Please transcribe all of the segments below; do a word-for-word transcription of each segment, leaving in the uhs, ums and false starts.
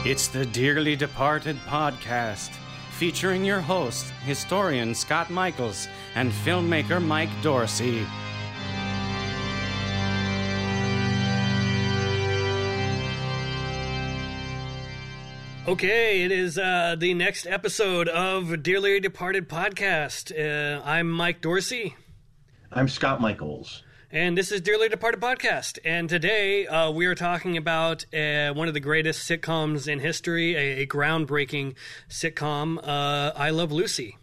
It's the Dearly Departed podcast, featuring your hosts, historian Scott Michaels and filmmaker Mike Dorsey. Okay, it is uh, the next episode of Dearly Departed podcast. Uh, I'm Mike Dorsey. I'm Scott Michaels. And this is Dearly Departed podcast. And today uh, we are talking about uh, one of the greatest sitcoms in history, a, a groundbreaking sitcom, uh, I Love Lucy.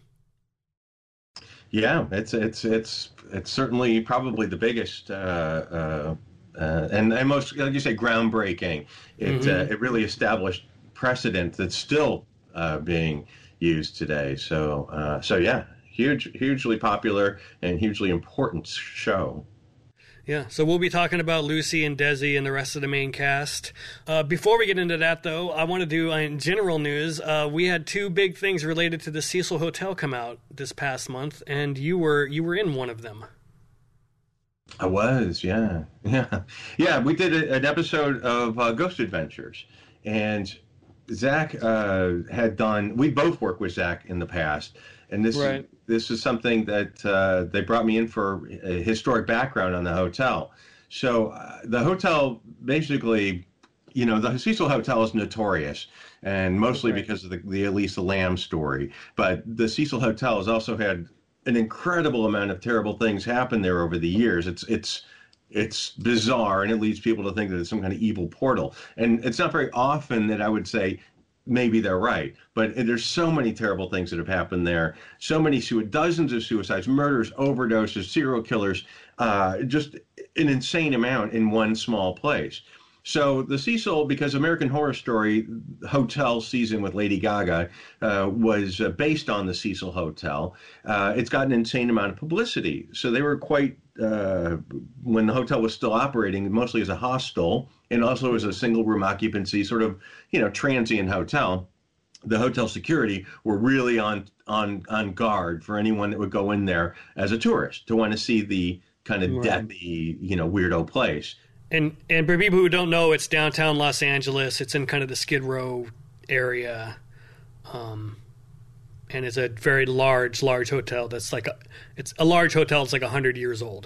Yeah, it's it's it's it's certainly probably the biggest uh, uh, uh, and, and most, like you say, groundbreaking. It mm-hmm. uh, it really established precedent that's still uh, being used today. So uh, so yeah, huge, hugely popular and hugely important show. Yeah, so we'll be talking about Lucy and Desi and the rest of the main cast. Uh, before we get into that, though, I want to do, uh, in general news, uh, we had two big things related to the Cecil Hotel come out this past month, and you were you were in one of them. I was, yeah. Yeah, yeah. we did a, an episode of uh, Ghost Adventures, and Zach uh, had done, we both worked with Zach in the past, and this right. is, this is something that uh, they brought me in for a historic background on the hotel. So uh, the hotel, basically, you know, the Cecil Hotel is notorious, and mostly right. because of the, the Elisa Lam story. But the Cecil Hotel has also had an incredible amount of terrible things happen there over the years. It's it's it's bizarre, and it leads people to think that it's some kind of evil portal. And it's not very often that I would say, maybe they're right, but there's so many terrible things that have happened there. So many, dozens of suicides, murders, overdoses, serial killers, uh, just an insane amount in one small place. So the Cecil, because American Horror Story hotel season with Lady Gaga uh, was uh, based on the Cecil Hotel, uh, it's got an insane amount of publicity. So they were quite, uh, when the hotel was still operating, mostly as a hostel and also as a single room occupancy, sort of, you know, transient hotel, the hotel security were really on, on, on guard for anyone that would go in there as a tourist to want to see the kind of right. deathy, you know, weirdo place. And and for people who don't know, it's downtown Los Angeles. It's in kind of the Skid Row area, um, and it's a very large, large hotel. That's like a, it's a large hotel. It's like a hundred years old.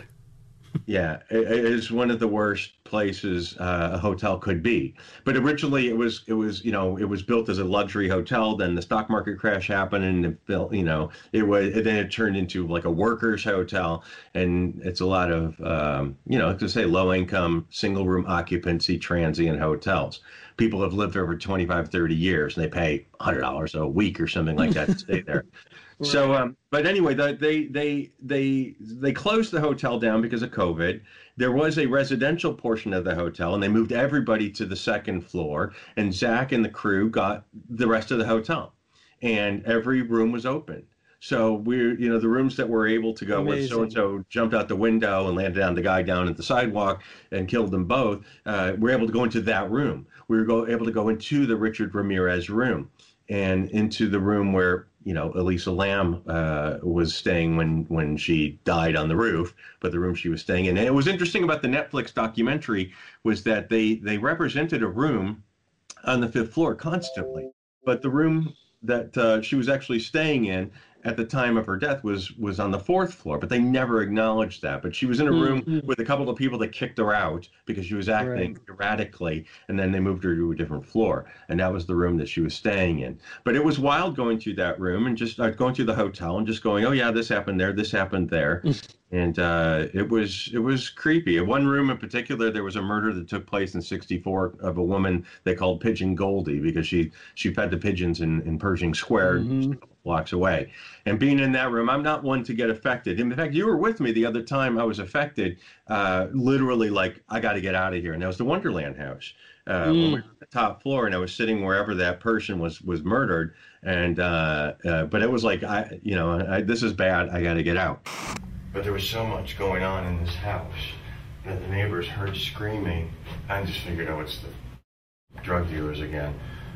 Yeah, it is one of the worst places uh, a hotel could be. But originally, it was it was you know it was built as a luxury hotel. Then the stock market crash happened, and it built you know it was and then it turned into like a workers' hotel, and it's a lot of um, you know to say low income, single room occupancy, transient hotels. People have lived there for twenty-five, thirty years, and they pay one hundred dollars a week or something like that to stay there. Right. So, um, but anyway, the, they they they they closed the hotel down because of COVID. There was a residential portion of the hotel, and they moved everybody to the second floor. And Zach and the crew got the rest of the hotel, and every room was open. So we're, you know, the rooms that were able to go when so and so jumped out the window and landed on the guy down at the sidewalk and killed them both. Uh, we're able to go into that room. We were go, able to go into the Richard Ramirez room and into the room where, you know, Elisa Lam uh, was staying when, when she died on the roof, but the room she was staying in. And it was interesting about the Netflix documentary was that they, they represented a room on the fifth floor constantly, but the room that uh, she was actually staying in at the time of her death was was on the fourth floor, but they never acknowledged that. But she was in a room mm-hmm. with a couple of people that kicked her out because she was acting right. erratically, and then they moved her to a different floor, and that was the room that she was staying in. But it was wild going through that room and just uh, going through the hotel and just going, oh yeah, this happened there, this happened there, and uh, it was it was creepy. In one room in particular, there was a murder that took place in sixty-four of a woman they called Pigeon Goldie because she she fed the pigeons in, in Pershing Square. Mm-hmm. blocks away. And being in that room, I'm not one to get affected. In fact, you were with me the other time I was affected, uh, literally like, I got to get out of here. And that was the Wonderland house. Uh, mm. When we were on the top floor, and I was sitting wherever that person was was murdered. And uh, uh, but it was like, I, you know, I, this is bad. I got to get out. But there was so much going on in this house that the neighbors heard screaming. I just figured, oh, it's the drug dealers again.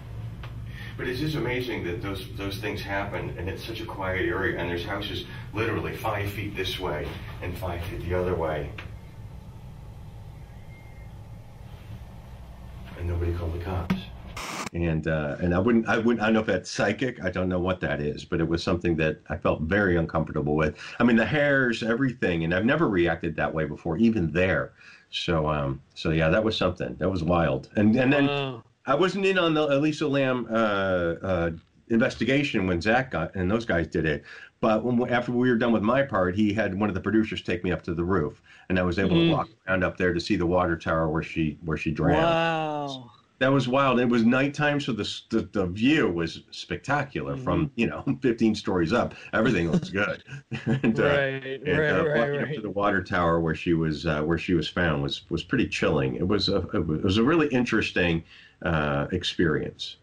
But it is amazing that those those things happen, and it's such a quiet area, and there's houses literally five feet this way and five feet the other way. And nobody called the cops. and uh, and I wouldn't I wouldn't I don't know if that's psychic. I don't know what that is, but it was something that I felt very uncomfortable with. I mean, the hairs, everything, and I've never reacted that way before, even there. So um, so yeah, that was something. That was wild. And and then wow. I wasn't in on the Elisa Lam uh, uh, investigation when Zach got and those guys did it. But when, after we were done with my part, he had one of the producers take me up to the roof, and I was able mm. to walk around up there to see the water tower where she where she drowned. Wow. That was wild. It was nighttime, so the the, the view was spectacular mm. from, you know, fifteen stories up. Everything looks good. and, uh, right, and, right, uh, right, walking right. up to the water tower where she was uh, where she was found was was pretty chilling. It was a it was a really interesting uh, experience.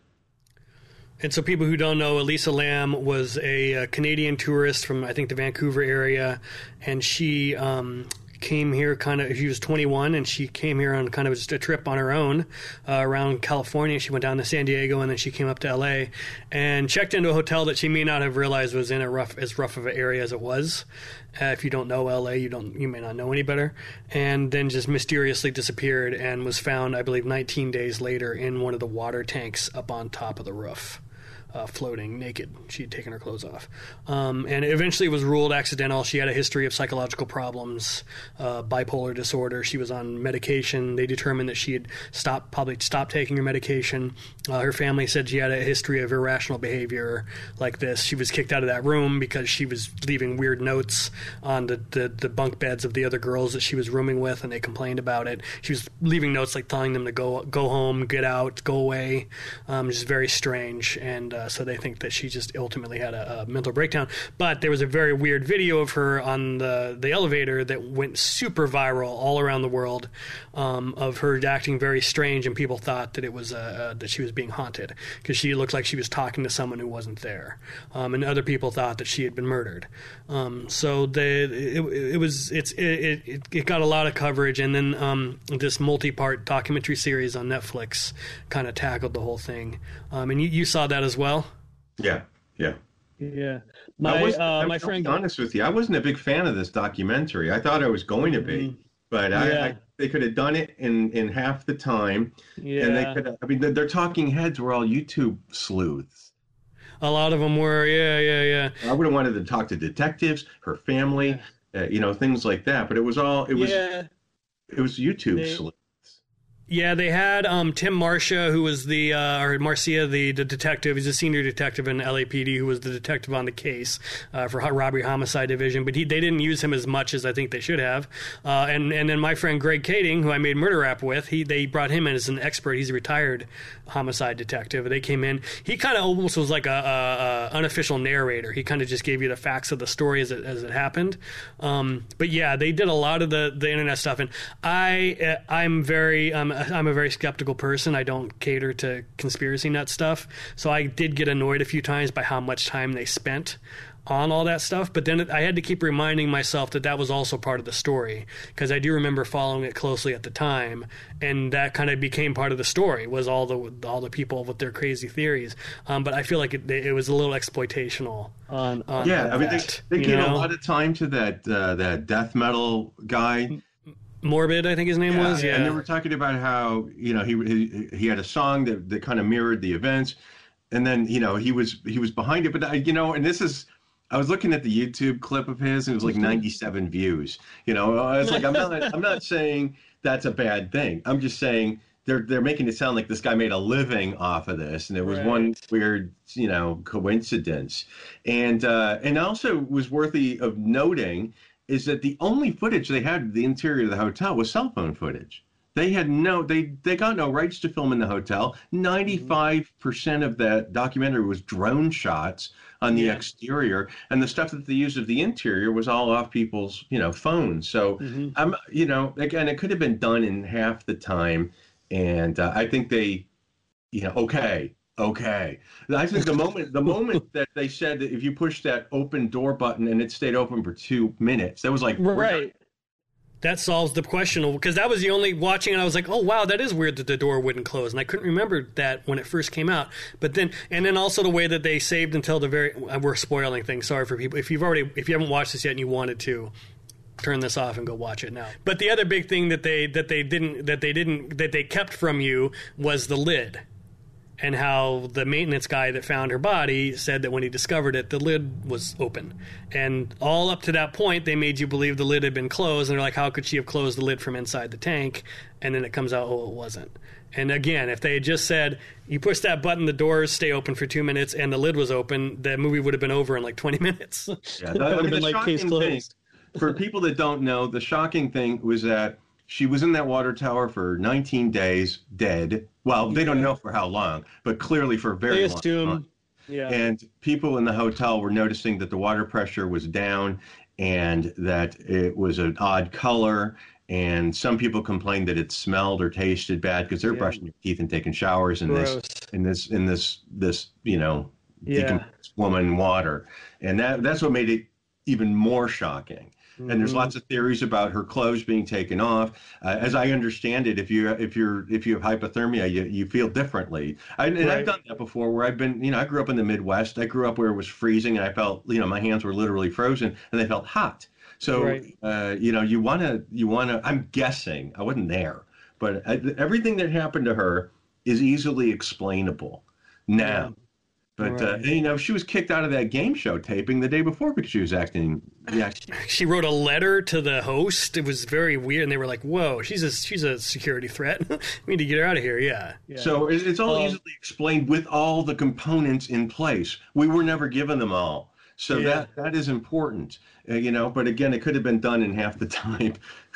And so people who don't know, Elisa Lam was a, a Canadian tourist from, I think, the Vancouver area, and she um, came here kind of, she was twenty-one, and she came here on kind of just a trip on her own uh, around California. She went down to San Diego, and then she came up to L A and checked into a hotel that she may not have realized was in a rough, as rough of an area as it was. Uh, if you don't know L A, you don't, you may not know any better. And then just mysteriously disappeared and was found, I believe, nineteen days later in one of the water tanks up on top of the roof. Uh, floating naked. She had taken her clothes off. Um, and eventually was ruled accidental. She had a history of psychological problems, uh, bipolar disorder. She was on medication. They determined that she had stopped, probably stopped taking her medication. Uh, her family said she had a history of irrational behavior like this. She was kicked out of that room because she was leaving weird notes on the, the, the bunk beds of the other girls that she was rooming with, and they complained about it. She was leaving notes like telling them to go go home, get out, go away. Um, just very strange. And uh, so they think that she just ultimately had a, a mental breakdown. But there was a very weird video of her on the, the elevator that went super viral all around the world, um, of her acting very strange, and people thought that it was uh, uh, that she was being haunted because she looked like she was talking to someone who wasn't there, um, and other people thought that she had been murdered. Um, so they, it, it was it's it, it, it got a lot of coverage, and then um, this multi-part documentary series on Netflix kind of tackled the whole thing. Um, and you, you saw that as well. Yeah, yeah, yeah. My was, uh, my I'm friend. To be honest with you, I wasn't a big fan of this documentary. I thought I was going to be, mm-hmm. but I, yeah. I they could have done it in, in half the time. Yeah. And they could. I mean, their talking heads were all YouTube sleuths. A lot of them were. Yeah, yeah, yeah. I would have wanted to talk to detectives, her family, yeah. uh, you know, things like that. But it was all. It was. Yeah. It was YouTube they, sleuths. Yeah, they had um, Tim Marcia, who was the, uh, or Marcia, the, the detective. He's a senior detective in L A P D who was the detective on the case uh, for robbery homicide division. But he, they didn't use him as much as I think they should have. Uh, and, and then my friend Greg Kading, who I made Murder Rap with, he they brought him in as an expert. He's a retired homicide detective. They came in. He kind of almost was like a, a, a unofficial narrator. He kind of just gave you the facts of the story as it, as it happened. Um, but yeah, they did a lot of the, the internet stuff. And I, uh, I'm very... Um, I'm a very skeptical person. I don't cater to conspiracy nut stuff. So I did get annoyed a few times by how much time they spent on all that stuff. But then I had to keep reminding myself that that was also part of the story, because I do remember following it closely at the time, and that kind of became part of the story, was all the all the people with their crazy theories. Um, but I feel like it, it was a little exploitational. On, on yeah, that, I mean, they, they gave know? a lot of time to that uh, that death metal guy. Morbid, I think his name yeah, was. Yeah, and they were talking about how, you know, he he, he had a song that, that kind of mirrored the events, and then, you know, he was he was behind it. But I, you know, and this is, I was looking at the YouTube clip of his, and it was like ninety-seven views. You know, I was like, I'm not I'm not saying that's a bad thing. I'm just saying they're they're making it sound like this guy made a living off of this, and it was right. one weird, you know, coincidence. And uh, and also was worthy of noting is that the only footage they had of the interior of the hotel was cell phone footage. They had no, they, they got no rights to film in the hotel. ninety-five percent of that documentary was drone shots on the yeah. exterior, and the stuff that they used of the interior was all off people's, you know, phones. So, mm-hmm. I'm, you know, again, it could have been done in half the time, and uh, I think they, you know, okay. Okay. I think the moment the moment that they said that if you push that open door button and it stayed open for two minutes, that was like right. That solves the question, because that was the only watching, and I was like, oh wow, that is weird that the door wouldn't close, and I couldn't remember that when it first came out. But then, and then also the way that they saved until the very, we're spoiling things. Sorry for people if you've already if you haven't watched this yet and you wanted to. Turn this off and go watch it now. But the other big thing that they that they didn't that they didn't that they kept from you was the lid. and how the maintenance guy that found her body said that when he discovered it, the lid was open. And all up to that point, they made you believe the lid had been closed. And they're like, how could she have closed the lid from inside the tank? And then it comes out, oh, it wasn't. And again, if they had just said, you push that button, the doors stay open for two minutes, and the lid was open, the movie would have been over in like twenty minutes. Yeah, that would have been like case closed. Thing, for people that don't know, the shocking thing was that she was in that water tower for nineteen days, dead. Well, they yeah. don't know for how long, but clearly for a very they long assume, time. Yeah. And people in the hotel were noticing that the water pressure was down and that it was an odd color. And some people complained that it smelled or tasted bad because they're yeah. brushing their teeth and taking showers in Gross. this in this in this this you know yeah. woman water, and that that's what made it even more shocking. Mm-hmm. And there's lots of theories about her clothes being taken off. Uh, as I understand it, if you if you're if you have hypothermia, you, you feel differently. I, and right. I've done that before, where I've been, you know, I grew up in the Midwest. I grew up where it was freezing, and I felt, you know, my hands were literally frozen, and they felt hot. So, right. uh, you know, you want to, you want to, I'm guessing, I wasn't there, but I, everything that happened to her is easily explainable now. Yeah. But, right. uh, you know, she was kicked out of that game show taping the day before because she was acting. Yeah. She wrote a letter to the host. It was very weird. And they were like, whoa, she's a, she's a security threat. We need to get her out of here. Yeah. yeah. So it's all um, easily explained with all the components in place. We were never given them all. So yeah. that that is important, uh, you know. But again, it could have been done in half the time.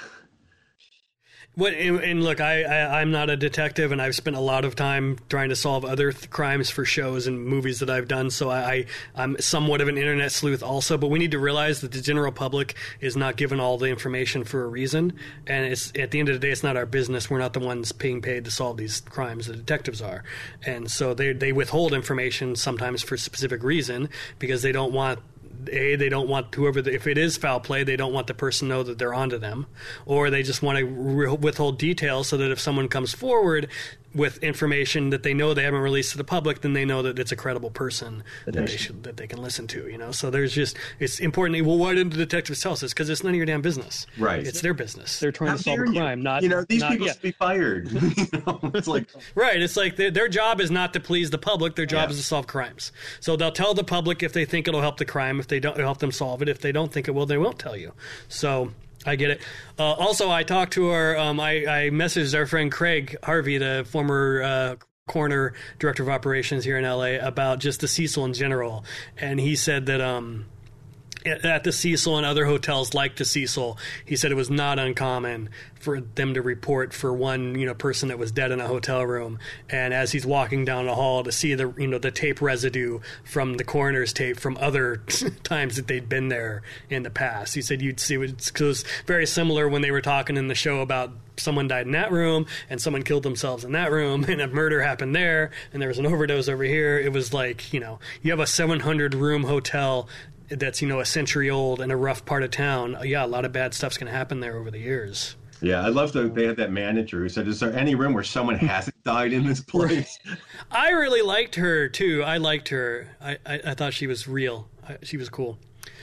What and, and look, I, I I'm not a detective, and I've spent a lot of time trying to solve other th- crimes for shows and movies that I've done. So I, I I'm somewhat of an internet sleuth also. But we need to realize that the general public is not given all the information for a reason, and it's at the end of the day, it's not our business. We're not the ones being paid to solve these crimes. The detectives are, and so they they withhold information sometimes for a specific reason because they don't want. A, they don't want whoever, the, if it is foul play, they don't want the person to know that they're onto them, or they just want to re- withhold details so that if someone comes forward with information that they know they haven't released to the public, then they know that it's a credible person that they should, that they can listen to, you know? So there's just, it's important. Well, why didn't the detectives tell us this? Because it's none of your damn business. Right. It's their business. They're trying How to solve a crime, you? not, you know, these not, people yeah. should be fired. You know, it's like, right. It's like their, their job is not to please the public. Their job yeah. is to solve crimes. So they'll tell the public if they think it'll help the crime. If they don't, it'll help them solve it. If they don't think it will, they won't tell you. So I get it. Uh, also, I talked to our, um, I, I messaged our friend Craig Harvey, the former uh, coroner director of operations here in L A, about just the Cecil in general. And he said that um, at the Cecil and other hotels like the Cecil, he said it was not uncommon for them to report for one, you know, person that was dead in a hotel room, and as he's walking down the hall to see the, you know, the tape residue from the coroner's tape from other times that they'd been there in the past. He said you'd see it was very similar when they were talking in the show about someone died in that room and someone killed themselves in that room and a murder happened there and there was an overdose over here. It was like, you know, you have a seven hundred room hotel that's, you know, a century old in a rough part of town. Yeah, a lot of bad stuff's going to happen there over the years. Yeah, I love that they had that manager who said, is there any room where someone hasn't died in this place? I really liked her, too. I liked her. I, I, I thought she was real. I, she was cool.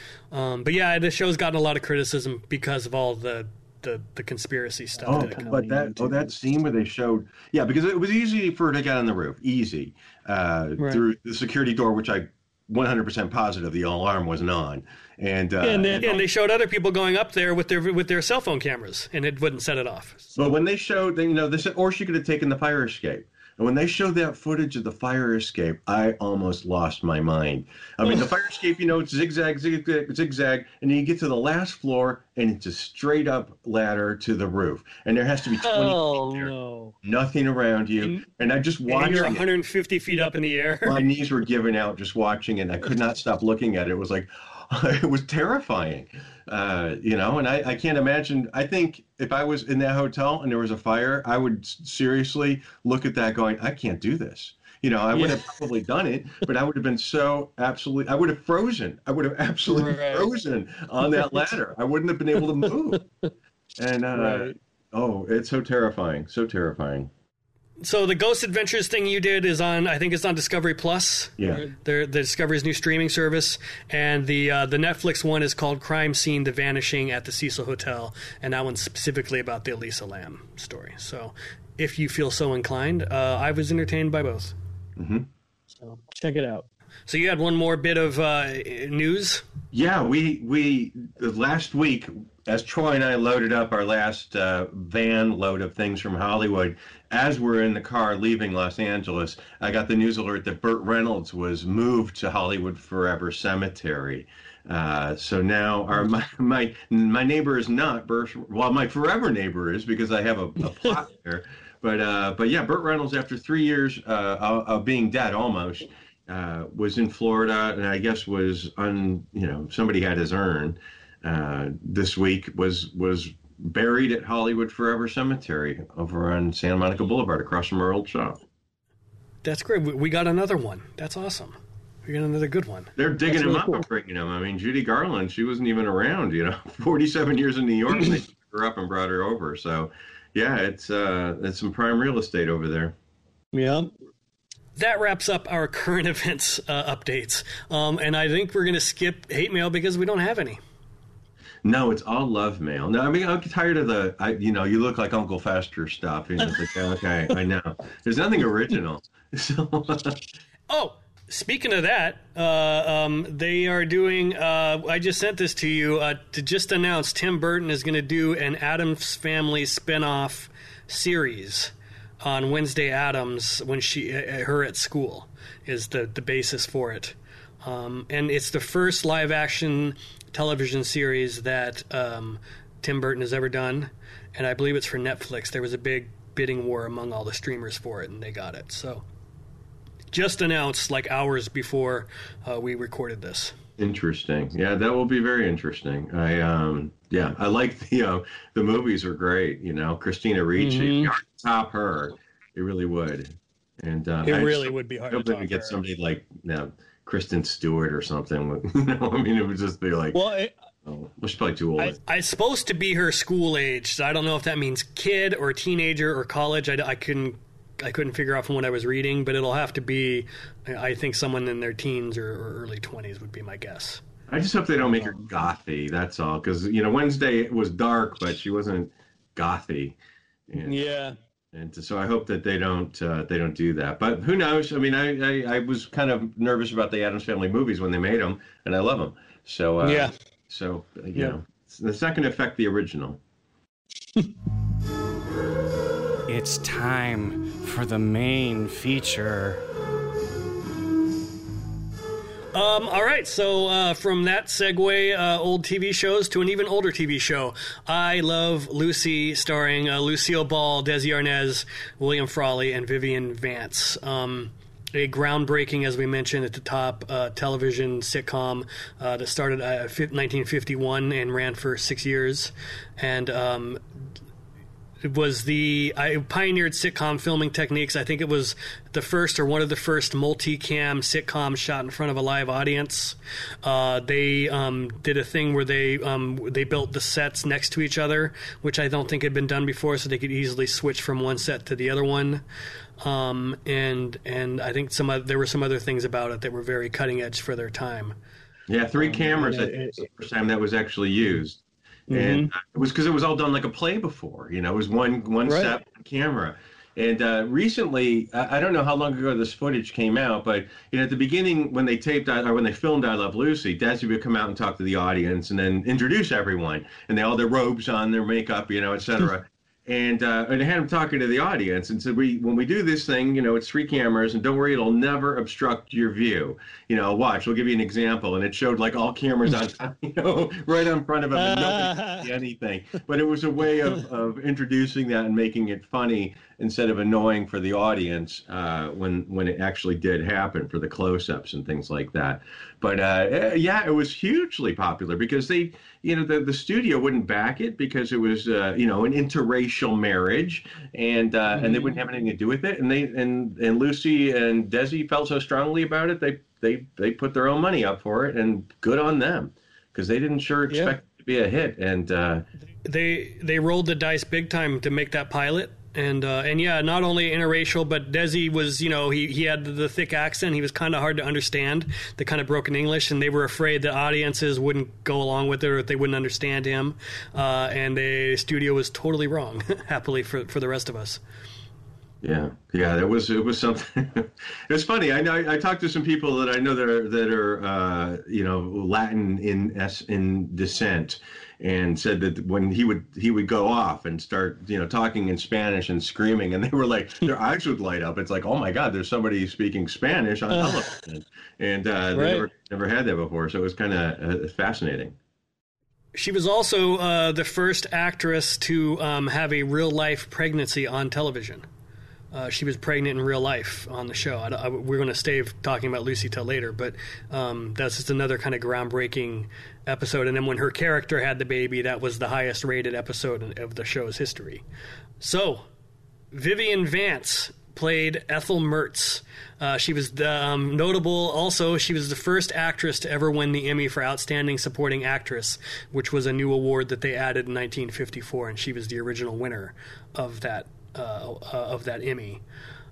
Um, but yeah, the show's gotten a lot of criticism because of all the the, the conspiracy stuff. Oh, that but that oh, that scene where they showed, yeah, because it was easy for her to get on the roof, easy, uh, right. through the security door, which I one hundred percent positive the alarm wasn't on. And, uh, and, then, and they showed other people going up there with their with their cell phone cameras, and it wouldn't set it off. But when they showed, you know, they said, or she could have taken the fire escape. And when they showed that footage of the fire escape, I almost lost my mind. I mean, the fire escape, you know, it's zigzag, zigzag, zigzag, and then you get to the last floor, and it's a straight up ladder to the roof. And there has to be twenty oh, feet there, no. nothing around you. And, and I just watched and you're it. one hundred fifty feet up in the air. My knees were giving out just watching it, and I could not stop looking at it. It was like, it was terrifying. Uh, you know, and I, I can't imagine. I think if I was in that hotel and there was a fire, I would seriously look at that going, I can't do this. You know, I would yeah. have probably done it, but I would have been so absolutely, I would have frozen. I would have absolutely right. frozen on that ladder. I wouldn't have been able to move. And, uh, right. oh, it's so terrifying, so terrifying. So the Ghost Adventures thing you did is on, I think it's on Discovery Plus. Yeah. They're, the Discovery's new streaming service. And the uh, the Netflix one is called Crime Scene, The Vanishing at the Cecil Hotel. And that one's specifically about the Elisa Lam story. So if you feel so inclined, uh, I was entertained by both. Mm-hmm. So check it out. So you had one more bit of uh, news? Yeah, we we last week, as Troy and I loaded up our last uh, van load of things from Hollywood, as we're in the car leaving Los Angeles, I got the news alert that Burt Reynolds was moved to Hollywood Forever Cemetery. Uh, so now our my, my my neighbor is not Burt. Well, my forever neighbor is, because I have a, a plot there. But uh, but yeah, Burt Reynolds, after three years uh, of, of being dead almost, uh, was in Florida, and I guess was on, you know, somebody had his urn uh, this week, was was buried at Hollywood Forever Cemetery over on Santa Monica Boulevard across from our old shop. That's great. We, we got another one. That's awesome. We got another good one. They're digging That's him really up cool. and bringing him. I mean, Judy Garland, she wasn't even around, you know, forty-seven years in New York, and they took her up and brought her over. So, yeah, it's uh, it's some prime real estate over there. Yeah. That wraps up our current events uh, updates. Um, and I think we're going to skip hate mail because we don't have any. No, it's all love mail. No, I mean, I'm tired of the, I, you know, you look like Uncle Fester stuff. You know, it's like, okay, I know. There's nothing original. So, Oh, speaking of that, uh, um, they are doing, uh, I just sent this to you, uh, to just announce Tim Burton is going to do an Addams Family spinoff series on Wednesday Addams when she, uh, her at school is the, the basis for it. Um, and it's the first live action television series that um, Tim Burton has ever done. And I believe it's for Netflix. There was a big bidding war among all the streamers for it, and they got it. So just announced like hours before uh, we recorded this. interesting. Yeah, that will be very interesting. I, um, yeah, I like the, uh, the movies are great. You know, Christina Ricci, Mhm. you top her. It really would. And uh, It I really just would be hard hope to they would top get her. somebody like, you know, Kristen Stewart or something. You know, I mean, it would just be like, Well, it, oh, well, she's probably too old. I, it's supposed to be her school age, so I don't know if that means kid or teenager or college. I, I couldn't I couldn't figure out from what I was reading, but it'll have to be, I think, someone in their teens or, or early twenties would be my guess. I just hope they don't make her gothy. That's all, because you know Wednesday was dark, but she wasn't gothy. And, yeah. and so I hope that they don't uh, they don't do that. But who knows? I mean, I, I I was kind of nervous about the Addams Family movies when they made them, and I love them. So uh, Yeah. So you Yeah. know, it's, it's not going to affect the original. It's time for the main feature. Um, all right, so uh, from that segue, uh, old T V shows to an even older T V show. I Love Lucy, starring uh, Lucille Ball, Desi Arnaz, William Frawley, and Vivian Vance. Um, a groundbreaking, as we mentioned at the top, uh, television sitcom uh, that started uh, nineteen fifty-one and ran for six years. And um, it was the I pioneered sitcom filming techniques. I think it was the first or one of the first multi-cam sitcoms shot in front of a live audience. Uh, they um, did a thing where they um, they built the sets next to each other, which I don't think had been done before, so they could easily switch from one set to the other one. Um, and and I think some other, there were some other things about it that were very cutting edge for their time. Yeah, three Um, cameras. and I it- think it- was the first time that was actually used. And uh, it was because it was all done like a play before, you know, it was one one Right. step one camera. And uh, recently, I, I don't know how long ago this footage came out, but you know, at the beginning when they taped I- or when they filmed I Love Lucy, Desi would come out and talk to the audience and then introduce everyone, and they all their robes on, their makeup, you know, et cetera. And uh, and I had him talking to the audience and said, "We when we do this thing, you know, it's three cameras, and don't worry, it'll never obstruct your view. You know, watch. We'll give you an example." And it showed like all cameras on, you know, right in front of him, and nobody could see anything. But it was a way of, of introducing that and making it funny instead of annoying for the audience uh, when when it actually did happen for the close-ups and things like that. But uh, yeah, it was hugely popular because they, you know, the, the studio wouldn't back it because it was, uh, you know, an interracial marriage, and uh, mm-hmm. and they wouldn't have anything to do with it. And they and and Lucy and Desi felt so strongly about it, they they they put their own money up for it, and good on them because they didn't sure expect Yeah. it to be a hit. And uh, They they rolled the dice big time to make that pilot. And uh, and yeah, not only interracial, but Desi was, you know, he, he had the thick accent. He was kind of hard to understand, the kind of broken English, and they were afraid that audiences wouldn't go along with it or that they wouldn't understand him. Uh, and the studio was totally wrong, happily for for the rest of us. Yeah, yeah, that was it was something. It's funny. I know I, I talked to some people that I know that are that are uh, you know Latin in es, in descent, and said that when he would he would go off and start you know talking in Spanish and screaming, and they were like their eyes would light up. It's like, oh my God, there's somebody speaking Spanish on television, and uh, they right. never never had that before. So it was kind of uh, fascinating. She was also uh, the first actress to um, have a real life pregnancy on television. Uh, she was pregnant in real life on the show. I, I, we're going to stay talking about Lucy till later, but um, that's just another kind of groundbreaking episode. And then when her character had the baby, that was the highest rated episode of the show's history. So, Vivian Vance played Ethel Mertz. Uh, she was the, um, notable also. She was the first actress to ever win the Emmy for Outstanding Supporting Actress, which was a new award that they added in nineteen fifty-four, and she was the original winner of that uh, uh, of that Emmy.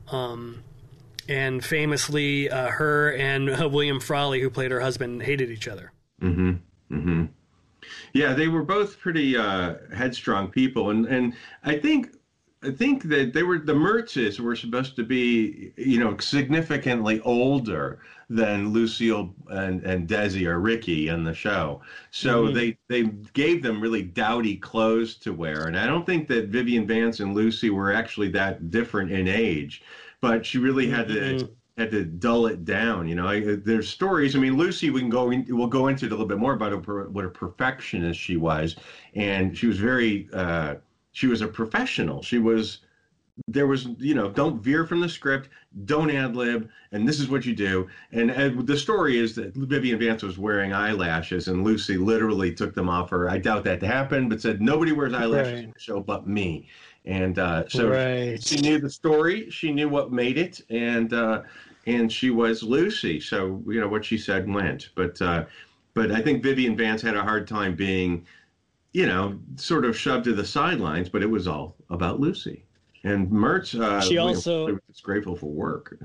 Um, and famously, uh, her and uh, William Frawley, who played her husband, hated each other. Mm-hmm. Mm-hmm. Yeah, they were both pretty uh, headstrong people, and and I think. I think that they were the Mertzes were supposed to be, you know, significantly older than Lucille and, and Desi or Ricky in the show. So mm-hmm. they, they gave them really dowdy clothes to wear. And I don't think that Vivian Vance and Lucy were actually that different in age, but she really had mm-hmm. to had to dull it down. You know, I, there's stories. I mean, Lucy, we can go in, we'll go into it a little bit more about a, what a perfectionist she was. And she was very, uh, She was a professional. She was, there was, you know, don't veer from the script, don't ad lib, and this is what you do. And, and the story is that Vivian Vance was wearing eyelashes, and Lucy literally took them off her. I doubt that happened, but said nobody wears eyelashes right. in the show but me. And uh, so right. she knew the story, she knew what made it, and uh, and she was Lucy. So you know what she said went. But uh, but I think Vivian Vance had a hard time being, you know, sort of shoved to the sidelines, but it was all about Lucy. And Mertz, uh, she also was grateful for work.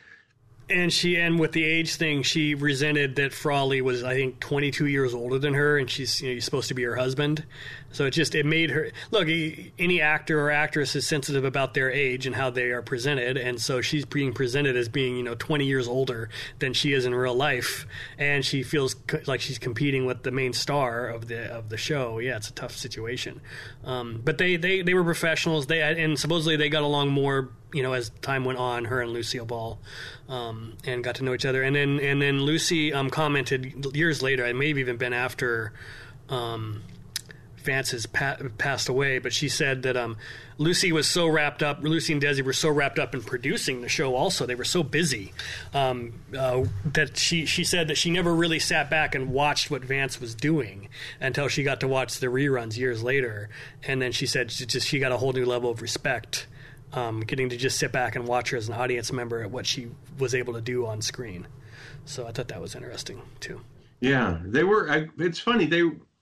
And she, and with the age thing, she resented that Frawley was, I think, twenty-two years older than her, and she's, you know, he's supposed to be her husband. So it just, it made her, look, any actor or actress is sensitive about their age and how they are presented, and so she's being presented as being, you know, twenty years older than she is in real life, and she feels co- like she's competing with the main star of the of the show. Yeah, it's a tough situation. Um, but they, they, they were professionals, they and supposedly they got along more, you know, as time went on, her and Lucille Ball, um, and got to know each other. And then and then Lucy um, commented years later, it may have even been after um, Vance has pa- passed away, but she said that um, Lucy was so wrapped up, Lucy and Desi were so wrapped up in producing the show also, they were so busy, um, uh, that she, she said that she never really sat back and watched what Vance was doing until she got to watch the reruns years later. And then she said she just she got a whole new level of respect, Um, getting to just sit back and watch her as an audience member at what she was able to do on screen. So I thought that was interesting too. Yeah, they were. I, it's funny. They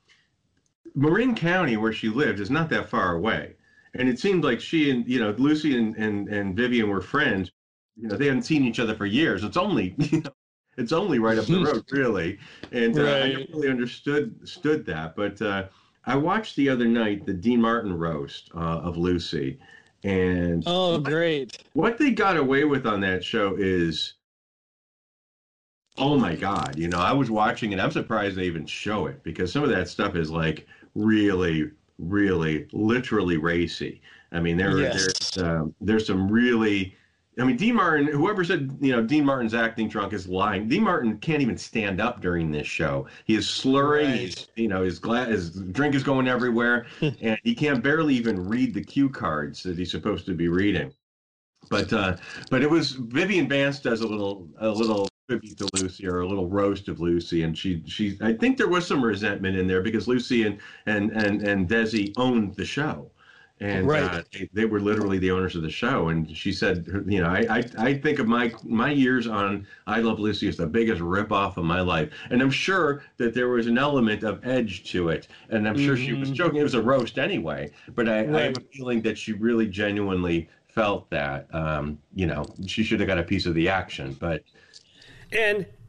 Marin County, where she lived, is not that far away, and it seemed like she and you know Lucy and, and, and Vivian were friends. You know, they hadn't seen each other for years. It's only you know, it's only right up the road, really. And uh, right. I never really understood understood that. But uh, I watched the other night the Dean Martin roast uh, of Lucy. And oh, what, great! What they got away with on that show is, oh my God! You know, I was watching and I'm surprised they even show it because some of that stuff is like really, really, literally racy. I mean, there, yes. there's um, there's some really. I mean, Dean Martin, whoever said, you know, Dean Martin's acting drunk is lying. Dean Martin can't even stand up during this show. He is slurring. Right. He's, you know, his, glass, his drink is going everywhere, and he can't barely even read the cue cards that he's supposed to be reading. But uh, but it was Vivian Vance does a little a little tribute to Lucy or a little roast of Lucy, and she she I think there was some resentment in there because Lucy and and and, and Desi owned the show. And right. uh, they, they were literally the owners of the show. And she said, you know, I, I, I think of my my years on I Love Lucy as the biggest ripoff of my life. And I'm sure that there was an element of edge to it. And I'm sure mm-hmm. she was joking. It was a roast anyway. But I, right. I have a feeling that she really genuinely felt that, um, you know, she should have got a piece of the action. But and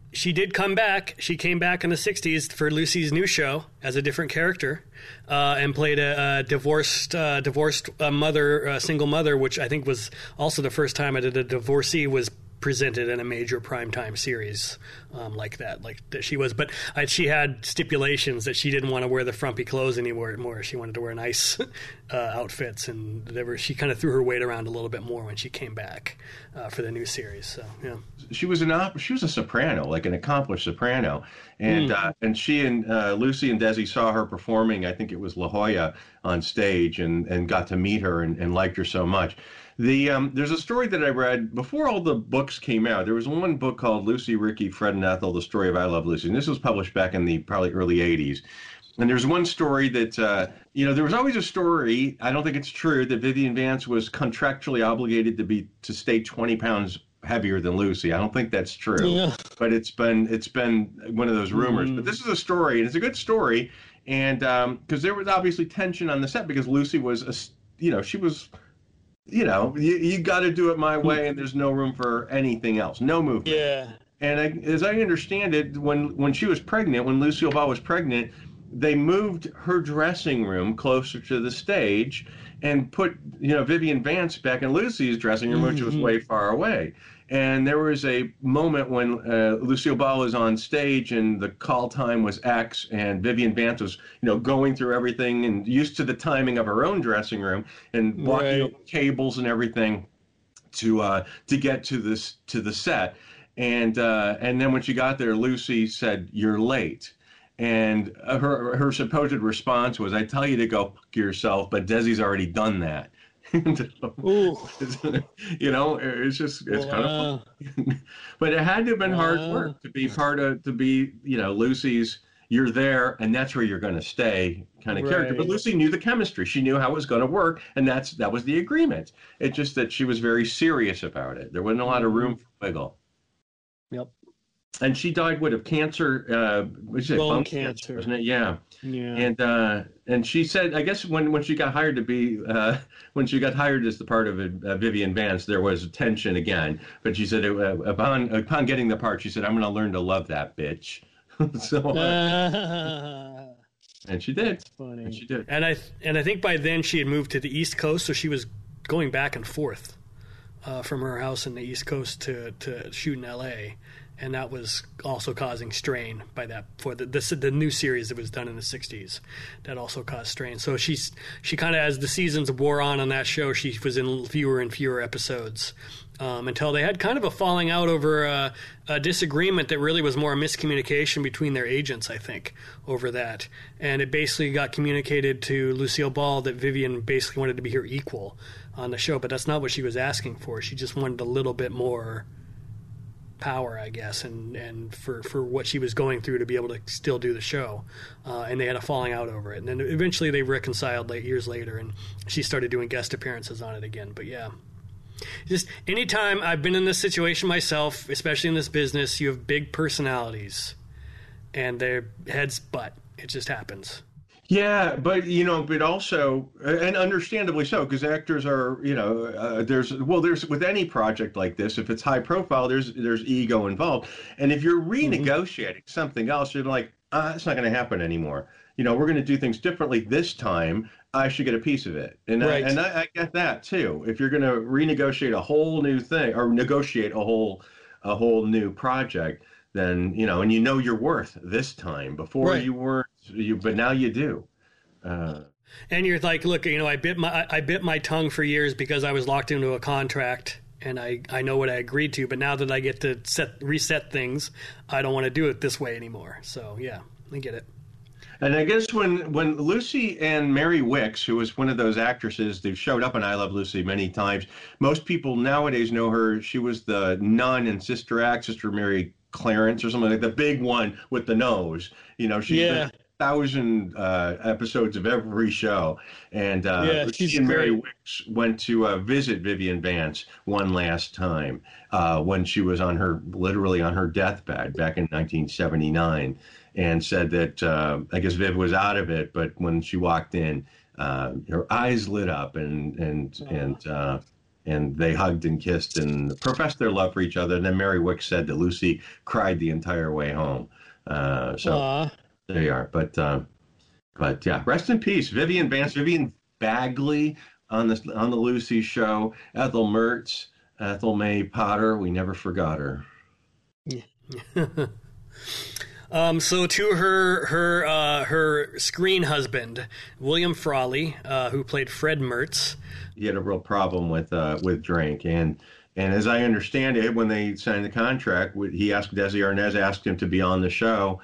she did come back. She came back in the sixties for Lucy's new show as a different character, uh, and played a, a divorced uh, divorced uh, mother, uh, single mother, which I think was also the first time that a divorcee was presented in a major primetime series um, like that, like that she was. But uh, she had stipulations that she didn't want to wear the frumpy clothes anymore. More, she wanted to wear nice uh, outfits, and they were, she kind of threw her weight around a little bit more when she came back uh, for the new series. So yeah, she was an op- she was a soprano, like an accomplished soprano, and mm. uh, and she and uh, Lucy and Desi saw her performing. I think it was La Jolla on stage, and and got to meet her and, and liked her so much. The um, there's a story that I read before all the books came out. There was one book called Lucy, Ricky, Fred, and Ethel: The Story of I Love Lucy, and this was published back in the probably early eighties. And there's one story that uh, you know there was always a story. I don't think it's true that Vivian Vance was contractually obligated to be to stay twenty pounds heavier than Lucy. I don't think that's true, yeah. but it's been it's been one of those rumors. Mm. But this is a story, and it's a good story, and because um, there was obviously tension on the set because Lucy was a you know she was. You know, you, you got to do it my way, and there's no room for anything else, no movement. Yeah. And I, as I understand it, when when she was pregnant, when Lucille Ball was pregnant, they moved her dressing room closer to the stage and put, you know, Vivian Vance back in Lucy's dressing room, which was way far away. And there was a moment when uh, Lucille Ball was on stage and the call time was X, and Vivian Vance was, you know, going through everything and used to the timing of her own dressing room and blocking right. cables and everything to uh, to get to this to the set. And uh, and then when she got there, Lucy said, "You're late." And her her supposed response was, "I tell you to go fuck yourself, but Desi's already done that." Ooh. You know, it's just it's wow. kind of fun. But it had to have been wow. hard work to be part of to be, you know, Lucy's you're there and that's where you're going to stay kind of right. character. But Lucy knew the chemistry. She knew how it was going to work, and that's that was the agreement. It's just that she was very serious about it. There wasn't a lot of room for wiggle. Yep. And she died, what, of cancer? Uh, what's it? Bone Bone cancer. cancer, wasn't it? Yeah. Yeah. And uh, and she said, I guess when, when she got hired to be, uh, when she got hired as the part of uh, Vivian Vance, there was tension again. But she said, uh, upon upon getting the part, she said, "I'm going to learn to love that bitch." so, uh, and she did. That's funny. And she did. And I and I think by then she had moved to the East Coast, so she was going back and forth uh, from her house in the East Coast to to shoot in L A. And that was also causing strain by that for the the, the new series that was done in the sixties. That also caused strain. So she's she kind of, as the seasons wore on on that show, she was in fewer and fewer episodes um, until they had kind of a falling out over a, a disagreement that really was more a miscommunication between their agents, I think, over that. And it basically got communicated to Lucille Ball that Vivian basically wanted to be her equal on the show, but that's not what she was asking for. She just wanted a little bit more power, I guess, and, and for, for what she was going through to be able to still do the show. Uh, and they had a falling out over it. And then eventually they reconciled late, years later, and she started doing guest appearances on it again. But yeah, just anytime I've been in this situation myself, especially in this business, you have big personalities and their heads butt. It just happens. Yeah, but, you know, but also, and understandably so, because actors are, you know, uh, there's, well, there's, with any project like this, if it's high profile, there's there's ego involved. And if you're renegotiating mm-hmm. something else, you're like, uh, it's not going to happen anymore. You know, we're going to do things differently this time. I should get a piece of it. And, right. I, and I, I get that, too. If you're going to renegotiate a whole new thing or negotiate a whole a whole new project, then, you know, and you know your worth this time. Before right. you weren't, you, but now you do. Uh, and you're like, look, you know, I bit my I bit my tongue for years because I was locked into a contract, and I, I know what I agreed to. But now that I get to set reset things, I don't want to do it this way anymore. So yeah, I get it. And I guess when, when Lucy and Mary Wicks, who was one of those actresses that showed up in I Love Lucy many times, most people nowadays know her. She was the nun in Sister Act, Sister Mary Clarence or something like the big one with the nose. You know, she's yeah. been a thousand uh, episodes of every show. And uh, yeah, she and Mary Wicks went to uh, visit Vivian Vance one last time uh, when she was on her, literally on her deathbed back in nineteen seventy-nine, and said that, uh, I guess Viv was out of it, but when she walked in, uh, her eyes lit up and, and, uh-huh. and, uh, and they hugged and kissed and professed their love for each other. And then Mary Wick said that Lucy cried the entire way home. Uh, so Aww. there you are. But uh, but yeah, rest in peace, Vivian Vance, Vivian Bagley on the on the Lucy show, Ethel Mertz, Ethel May Potter. We never forgot her. Yeah. Um, so to her her uh, her screen husband, William Frawley, uh, who played Fred Mertz. He had a real problem with uh, with drink, and and as I understand it, when they signed the contract, he asked Desi Arnaz asked him to be on the show.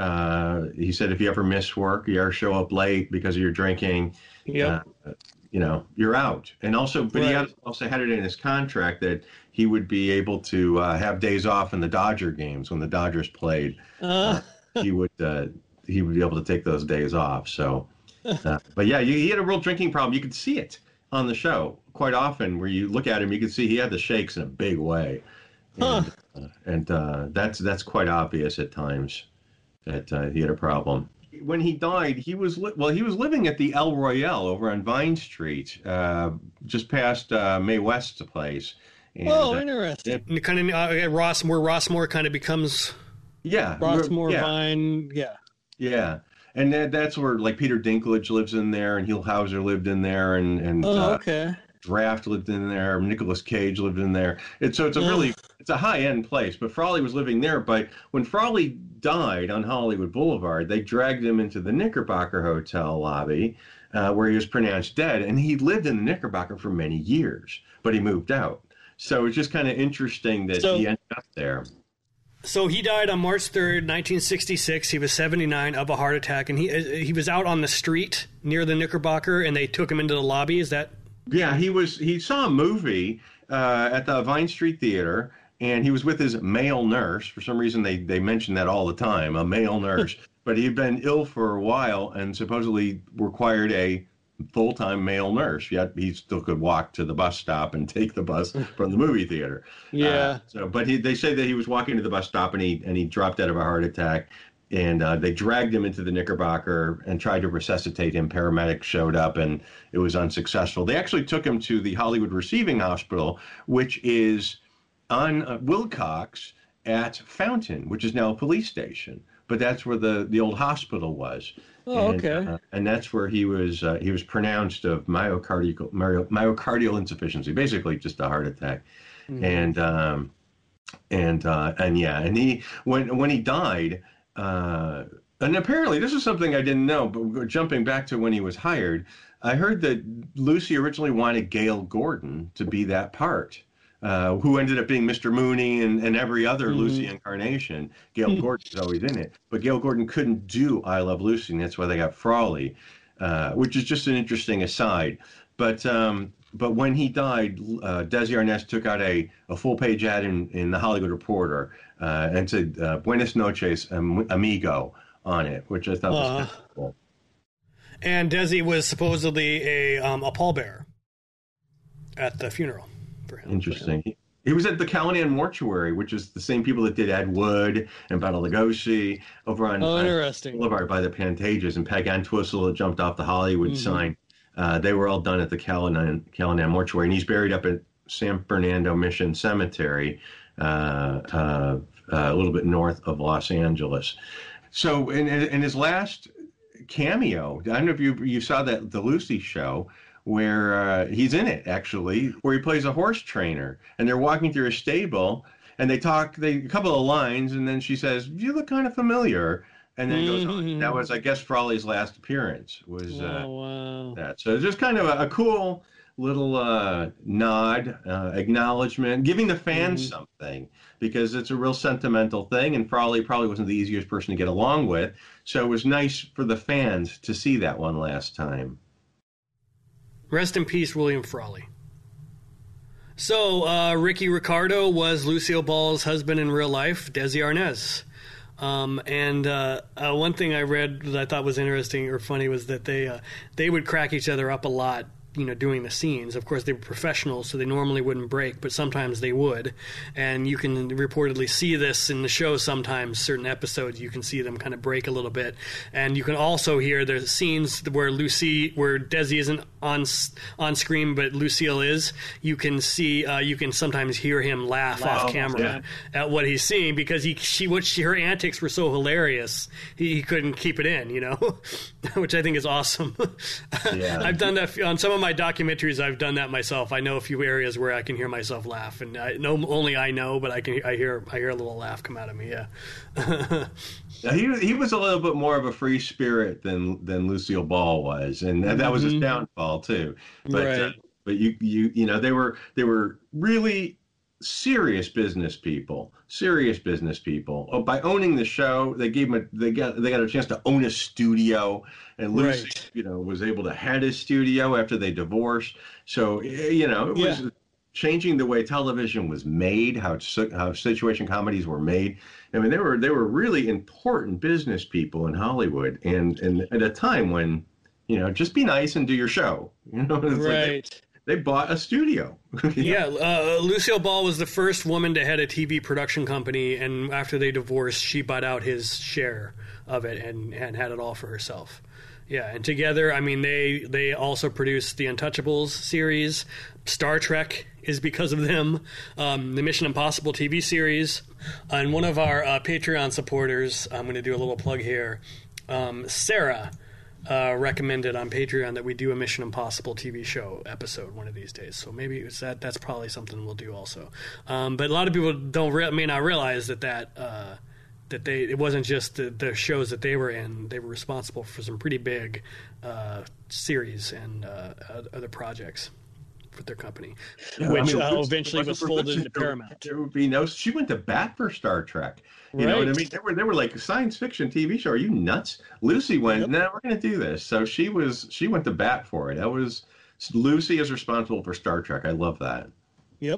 Uh, he said, if you ever miss work, you ever show up late because of your drinking, Yep. uh, you know, you're out. And also, but Right. he had, also had it in his contract that he would be able to uh, have days off in the Dodger games when the Dodgers played. Uh, he would uh, he would be able to take those days off. So, uh, but yeah, he had a real drinking problem. You could see it on the show quite often, where you look at him, you could see he had the shakes in a big way, and, Huh. uh, and uh, that's that's quite obvious at times that uh, he had a problem. When he died, he was li- well. He was living at the El Royale over on Vine Street, uh, just past uh, Mae West's place. And, oh, uh, interesting. And kind of uh, Rossmore Rossmore kind of becomes. yeah, Rossmore, yeah. Vine, yeah. Yeah, and that, that's where like Peter Dinklage lives in there, and Hill Hauser lived in there, and and Oh, uh, okay. Draft lived in there. Nicolas Cage lived in there. It's so it's a Yeah. really it's a high end place. But Frawley was living there. But when Frawley died on Hollywood Boulevard, they dragged him into the Knickerbocker Hotel lobby, uh, where he was pronounced dead, and he lived in the Knickerbocker for many years. But he moved out. So it's just kind of interesting that So- he ended up there. So he died on March third, nineteen sixty-six. He was seventy-nine of a heart attack, and he he was out on the street near the Knickerbocker, and they took him into the lobby. Is that? Yeah, he was. He saw a movie uh, at the Vine Street Theater, and he was with his male nurse. For some reason, they they mention that all the time, a male nurse. But he had been ill for a while, and supposedly required a full-time male nurse. Yet he still could walk to the bus stop and take the bus from the movie theater. Yeah. Uh, so, but he, they say that he was walking to the bus stop and he and he dropped out of a heart attack. And uh, they dragged him into the Knickerbocker and tried to resuscitate him. Paramedics showed up, and it was unsuccessful. They actually took him to the Hollywood Receiving Hospital, which is on uh, Wilcox at Fountain, which is now a police station. But that's where the, the old hospital was. Oh, and, okay. Uh, and that's where he was uh, he was pronounced of myocardial myo, myocardial insufficiency, basically just a heart attack. Mm-hmm. And um, and uh, and yeah, and he when when he died. Uh, and apparently, this is something I didn't know, but jumping back to when he was hired, I heard that Lucy originally wanted Gale Gordon to be that part, uh, who ended up being Mister Mooney and, and every other mm-hmm. Lucy incarnation. Gale Gordon's always in it. But Gale Gordon couldn't do I Love Lucy, and that's why they got Frawley, uh, which is just an interesting aside. But um, but when he died, uh, Desi Arnaz took out a, a full-page ad in, in the Hollywood Reporter uh, and said, uh, Buenas noches, amigo, on it, which I thought uh, was kind of cool. And Desi was supposedly a, um, a pallbearer at the funeral for him. Interesting. For him. He, he was at the Callahan Mortuary, which is the same people that did Ed Wood and Bela Lugosi over on oh, interesting. Boulevard by the Pantages, and Peg Entwistle jumped off the Hollywood mm-hmm. sign. Uh, they were all done at the Callahan, Callahan Mortuary, and he's buried up at San Fernando Mission Cemetery, uh, uh, a little bit north of Los Angeles. So in, in his last cameo, I don't know if you you saw that the Lucy show, where uh, he's in it, actually, where he plays a horse trainer, and they're walking through a stable, and they talk they a couple of lines, and then she says, "You look kind of familiar." And then it goes on. That was, I guess, Frawley's last appearance was uh, oh, wow. that. So it's just kind of a, a cool little uh, nod, uh, acknowledgement, giving the fans mm-hmm. something, because it's a real sentimental thing. And Frawley probably wasn't the easiest person to get along with. So it was nice for the fans to see that one last time. Rest in peace, William Frawley. So uh, Ricky Ricardo was Lucille Ball's husband in real life, Desi Arnaz. Um, and uh, uh, one thing I read that I thought was interesting or funny was that they uh, they would crack each other up a lot, you know, doing the scenes. Of course, they were professionals, so they normally wouldn't break, but sometimes they would. And you can reportedly see this in the show sometimes, certain episodes, you can see them kind of break a little bit. And you can also hear the scenes where Lucy, where Desi isn't on on screen, but Lucille is, you can see uh, you can sometimes hear him laugh Wow, off camera yeah. at what he's seeing because he she what she, her antics were so hilarious he, he couldn't keep it in, you know, which I think is awesome. Yeah. I've done that on some of my documentaries. I've done that myself. I know a few areas where I can hear myself laugh, and I know only I know, but I can I hear I hear a little laugh come out of me. Yeah. Now, he he was a little bit more of a free spirit than than Lucille Ball was, and that, that was his downfall too. But right. uh, but you you you know they were they were really serious business people, serious business people. Oh, by owning the show, they gave him a, they got they got a chance to own a studio, and Lucy right. you know was able to head his studio after they divorced. So you know it was. Yeah. Changing the way television was made, how how situation comedies were made. I mean, they were they were really important business people in Hollywood, and, and at a time when, you know, just be nice and do your show. You know, it's right? Like they, they bought a studio. Yeah, uh, Lucille Ball was the first woman to head a T V production company, and after they divorced, she bought out his share of it and, and had it all for herself. Yeah, and together, I mean, they they also produced the Untouchables series. Star Trek is because of them. Um, the Mission Impossible T V series. And one of our uh, Patreon supporters, I'm going to do a little plug here, um, Sarah, uh, recommended on Patreon that we do a Mission Impossible T V show episode one of these days. So maybe it's that that's probably something we'll do also. Um, but a lot of people don't re- may not realize that that... Uh, that they it wasn't just the, the shows that they were in. They were responsible for some pretty big uh, series and uh, other projects for their company, yeah, which I mean, uh, eventually was folded into Paramount. There would be no. She went to bat for Star Trek. You right. know what I mean? They were they were like a science fiction T V show. Are you nuts? Lucy went. Yep. No, we're going to do this. So she was. She went to bat for it. That was Lucy is responsible for Star Trek. I love that. Yep.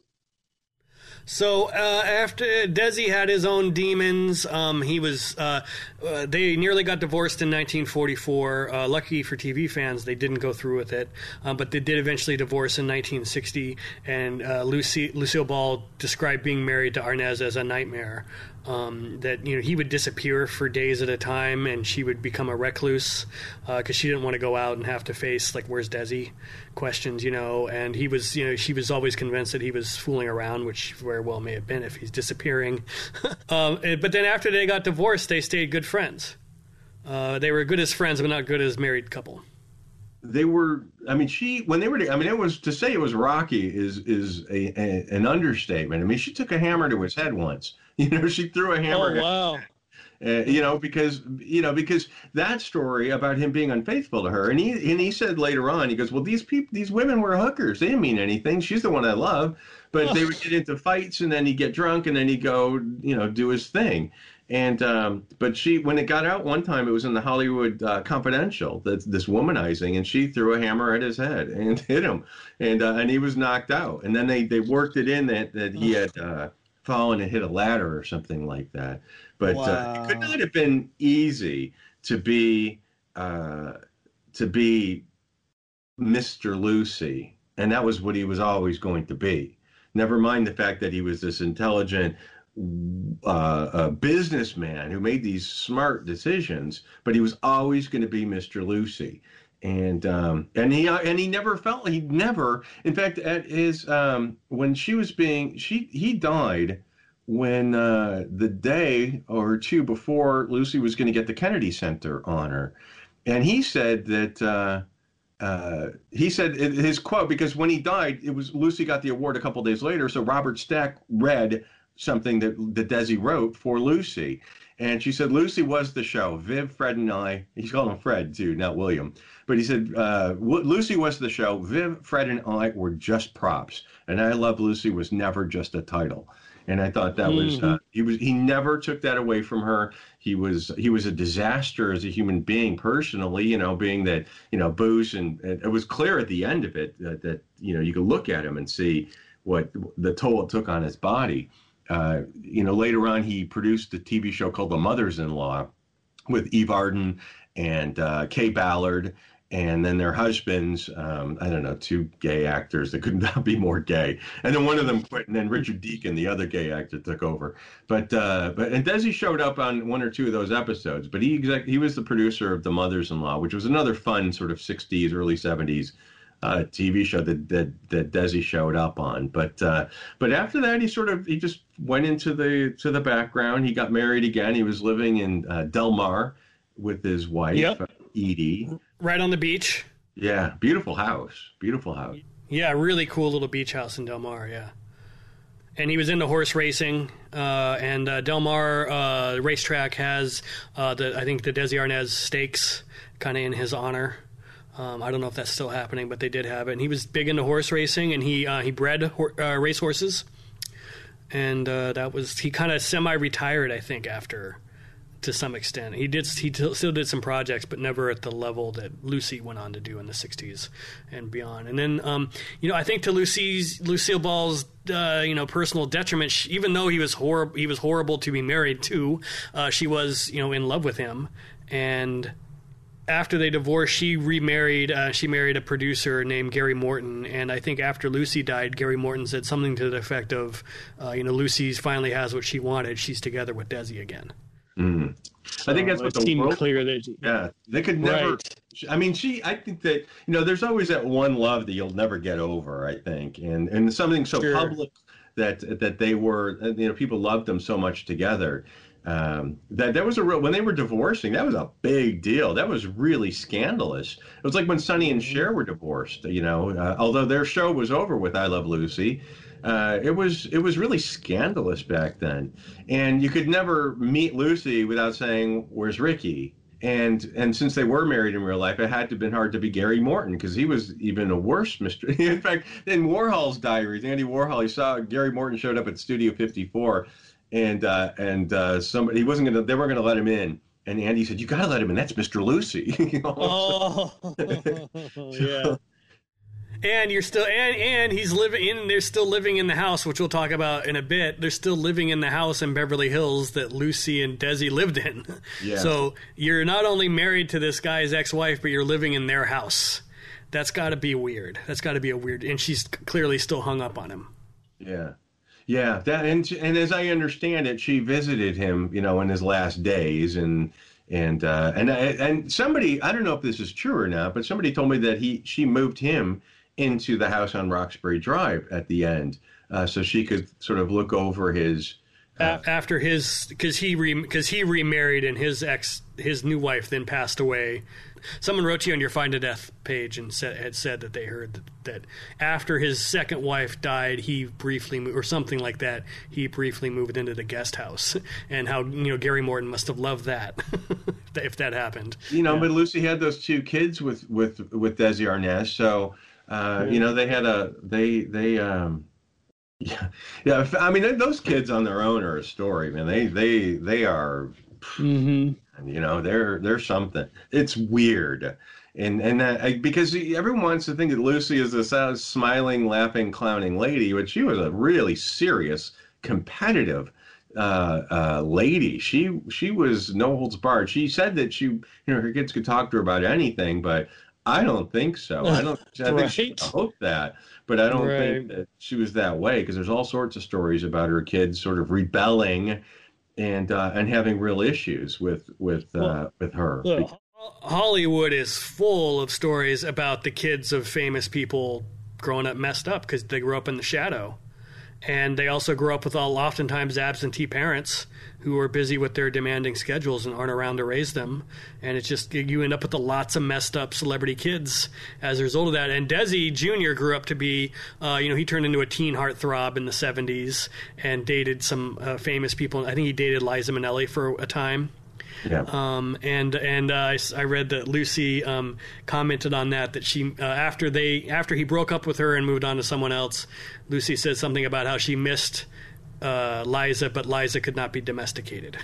So uh, after Desi had his own demons, um, he was. Uh, uh, they nearly got divorced in nineteen forty-four. Uh, lucky for T V fans, they didn't go through with it, um, but they did eventually divorce in nineteen sixty. And uh, Lucy, Lucille Ball described being married to Arnaz as a nightmare. Um, that you know he would disappear for days at a time, and she would become a recluse because uh, she didn't want to go out and have to face like "Where's Desi?" questions, you know. And he was, you know, she was always convinced that he was fooling around, which very well may have been if he's disappearing. um, but then after they got divorced, they stayed good friends. Uh, they were good as friends, but not good as married couple. They were. I mean, she when they were. I mean, it was to say it was rocky is is a, a an understatement. I mean, she took a hammer to his head once. You know, she threw a hammer. Oh, wow. Uh, you know, because you know, because that story about him being unfaithful to her, and he and he said later on, he goes, "Well, these people, these women were hookers. They didn't mean anything. She's the one I love." But they would get into fights, and then he'd get drunk, and then he'd go, you know, do his thing. And um, but she, when it got out one time, it was in the Hollywood uh, Confidential, that this womanizing, and she threw a hammer at his head and hit him, and uh, and he was knocked out. And then they they worked it in that that he had. Uh, fallen and hit a ladder or something like that. But wow. uh, it could not have been easy to be uh, to be Mister Lucy, and that was what he was always going to be. Never mind the fact that he was this intelligent uh, uh, businessman who made these smart decisions, but he was always going to be Mister Lucy. And um, and he and he never felt he never. In fact, at his um, when she was being she he died when uh, the day or two before Lucy was going to get the Kennedy Center honor, and he said that uh, uh, he said his quote, because when he died, it was Lucy got the award a couple days later. So Robert Stack read something that that Desi wrote for Lucy. And she said, Lucy was the show. Viv, Fred, and I, he's called him Fred, too, not William. But he said, uh, Lucy was the show. Viv, Fred, and I were just props. And I Love Lucy was never just a title. And I thought that mm-hmm. was, uh, he was, he never took that away from her. He was, he was a disaster as a human being personally, you know, being that, you know, booze. And, and it was clear at the end of it that, that, you know, you could look at him and see what the toll it took on his body. Uh, you know, later on, he produced a T V show called The Mothers-in-Law with Eve Arden and uh, Kay Ballard. and then their husbands, um, I don't know, two gay actors that could not be more gay. And then one of them quit, and then Richard Deacon, the other gay actor, took over. But uh, but and Desi showed up on one or two of those episodes. But he exec- he was the producer of The Mothers-in-Law, which was another fun sort of sixties, early seventies uh, T V show that that, that Desi showed up on. But uh, but after that, he sort of he just went into the to the background. He got married again. He was living in uh, Del Mar with his wife, Yep. uh, Edie. Right on the beach. Yeah, beautiful house. Beautiful house. Yeah, really cool little beach house in Del Mar, yeah. And he was into horse racing, uh, and uh, Del Mar uh, racetrack has, uh, the I think, the Desi Arnaz Stakes kind of in his honor. Um, I don't know if that's still happening, but they did have it. And he was big into horse racing, and he uh, he bred hor- uh, race horses. And uh, that was, he kind of semi-retired, I think, after, to some extent. He did he t- still did some projects, but never at the level that Lucy went on to do in the sixties and beyond. And then, um, you know, I think to Lucy's Lucille Ball's uh, you know personal detriment, she, even though he was hor- he was horrible to be married to, uh, she was, you know, in love with him. And after they divorced, she remarried. Uh, she married a producer named Gary Morton, and I think after Lucy died, Gary Morton said something to the effect of, uh, "You know, Lucy finally has what she wanted. She's together with Desi again." Mm. I think that's So what it the seemed world, clear that yeah, they could never. Right. I mean, she. I think that you know, there's always that one love that you'll never get over. I think, and and something so Sure. public that that they were, you know, people loved them so much together. Um, that that was a real, when they were divorcing, that was a big deal. That was really scandalous. It was like when Sonny and Cher were divorced. You know, uh, although their show was over with I Love Lucy. Uh, it was it was really scandalous back then, and you could never meet Lucy without saying, "Where's Ricky?" And and since they were married in real life, it had to have been hard to be Gary Morton because he was even a worse mystery. In fact, in Warhol's diaries, Andy Warhol, he saw Gary Morton showed up at Studio fifty-four, and uh, and uh, somebody he wasn't gonna they weren't gonna let him in. And Andy said, "You gotta let him in. That's Mister Lucy." You know? Oh, yeah. And you're still and and he's living in they're still living in the house, which we'll talk about in a bit. They're still living in the house in Beverly Hills that Lucy and Desi lived in. Yeah. So you're not only married to this guy's ex-wife, but you're living in their house. That's got to be weird. That's got to be a weird. And she's clearly still hung up on him. Yeah. Yeah, that and and as I understand it, she visited him, you know, in his last days, and and uh, and and somebody, I don't know if this is true or not, but somebody told me that he she moved him into the house on Roxbury Drive at the end, uh, so she could sort of look over his. Uh, After his, because he re, because he remarried and his ex, his new wife then passed away. Someone wrote to you on your Find a Death page and said, had said that they heard that, that after his second wife died, he briefly moved, or something like that. He briefly moved into the guest house, and how, you know, Gary Morton must have loved that if that happened. You know, yeah. But Lucy had those two kids with with with Desi Arnaz, so uh, yeah. you know they had a they they. Um, Yeah, yeah. I mean, those kids on their own are a story, man. They, they, they are, mm-hmm. you know, they're, they're something. It's weird, and and uh, because everyone wants to think that Lucy is this uh, smiling, laughing, clowning lady, but she was a really serious, competitive uh, uh, lady. She, she was no holds barred. She said that she, you know, her kids could talk to her about anything, but I don't think so. I don't. I Right. think she hoped that. But I don't Right. think that she was that way, because there's all sorts of stories about her kids sort of rebelling and uh, and having real issues with with uh, Well, with her. Look, Hollywood is full of stories about the kids of famous people growing up messed up because they grew up in the shadow. And they also grow up with all oftentimes absentee parents who are busy with their demanding schedules and aren't around to raise them. And it's just, you end up with a lots of messed up celebrity kids as a result of that. And Desi Junior grew up to be, uh, you know, he turned into a teen heartthrob in the seventies and dated some uh, famous people. I think he dated Liza Minnelli for a time. Yeah. Um, and and uh, I, I read that Lucy um, commented on that that she uh, after they after he broke up with her and moved on to someone else, Lucy said something about how she missed uh, Liza, but Liza could not be domesticated.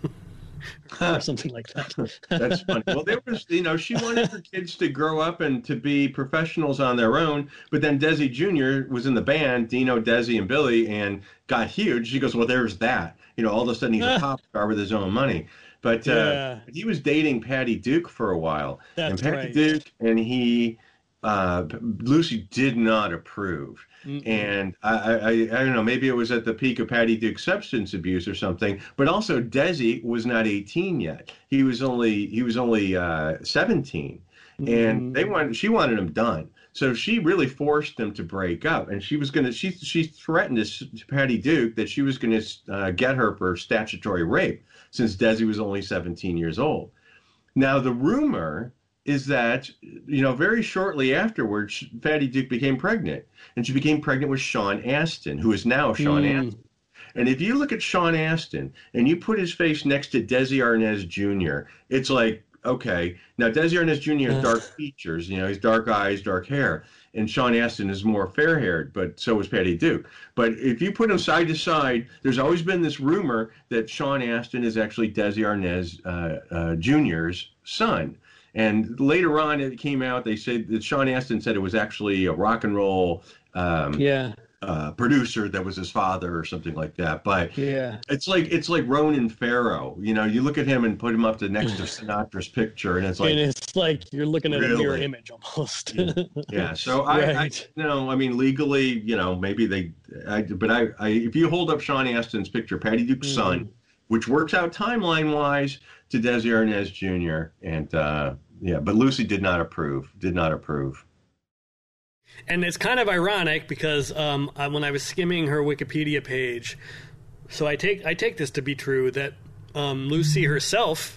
or something like that. That's funny. Well, there was, you know, she wanted her kids to grow up and to be professionals on their own. But then Desi Junior was in the band, Dino, Desi, and Billy, and got huge. She goes, well, there's that. You know, all of a sudden he's a pop star with his own money. But uh, Yeah. he was dating Patty Duke for a while, That's and Patty right. Duke and he, uh, Lucy did not approve. Mm-mm. And I, I, I don't know, maybe it was at the peak of Patty Duke's substance abuse or something. But also, Desi was not eighteen yet. He was only he was only uh, seventeen, and they wanted she wanted him done. So she really forced them to break up, and she was going to. She she threatened to, to Patty Duke that she was going to uh, get her for statutory rape, since Desi was only seventeen years old. Now the rumor is that, you know, very shortly afterwards, Patty Duke became pregnant, and she became pregnant with Sean Astin, who is now Sean Mm. Astin. And if you look at Sean Astin and you put his face next to Desi Arnaz Junior, it's like, okay, now Desi Arnaz Junior has dark features, you know, he's dark eyes, dark hair, and Sean Astin is more fair-haired, but so was Patty Duke. But if you put them side to side, there's always been this rumor that Sean Astin is actually Desi Arnaz uh, uh, Junior's son. And later on, it came out, they said that Sean Astin said it was actually a rock and roll um, Yeah. uh, producer that was his father or something like that. But Yeah. it's like it's like Ronan Farrow. You know, you look at him and put him up to next to Sinatra's picture, and it's like, and it's like you're looking at a mirror Really? image almost. yeah. So I, I, Right. you know, I mean, legally, you know, maybe they, I, but I, I, if you hold up Sean Astin's picture, Patty Duke's Mhm. son, which works out timeline wise to Desi Arnaz Junior, and uh, yeah, but Lucy did not approve. Did not approve. And it's kind of ironic because um, I- when I was skimming her Wikipedia page, so I take I take this to be true that um, Lucy herself,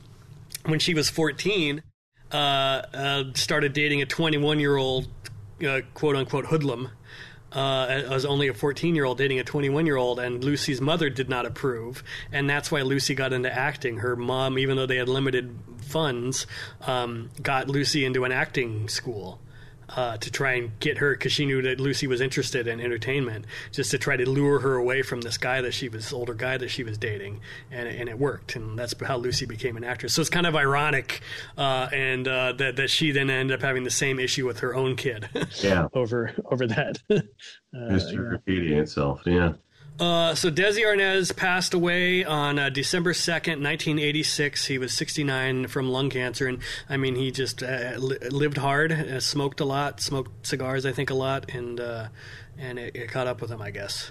when she was fourteen, uh, uh, started dating a twenty-one-year-old uh, quote-unquote hoodlum. Uh, I was only a fourteen-year-old dating a twenty-one-year-old, and Lucy's mother did not approve, and that's why Lucy got into acting. Her mom, even though they had limited funds, um, got Lucy into an acting school uh, to try and get her, because she knew that Lucy was interested in entertainment, just to try to lure her away from this guy that she was, older guy that she was dating, and, and it worked, and that's how Lucy became an actress. So it's kind of ironic, uh, and uh, that that she then ended up having the same issue with her own kid. Yeah, over over that. Uh, it's yeah. repeating itself. Yeah. Uh, so Desi Arnaz passed away on uh, December second, nineteen eighty-six. He was sixty-nine from lung cancer, and I mean, he just uh, li- lived hard, uh, smoked a lot, smoked cigars, I think, a lot, and uh, and it, it caught up with him, I guess.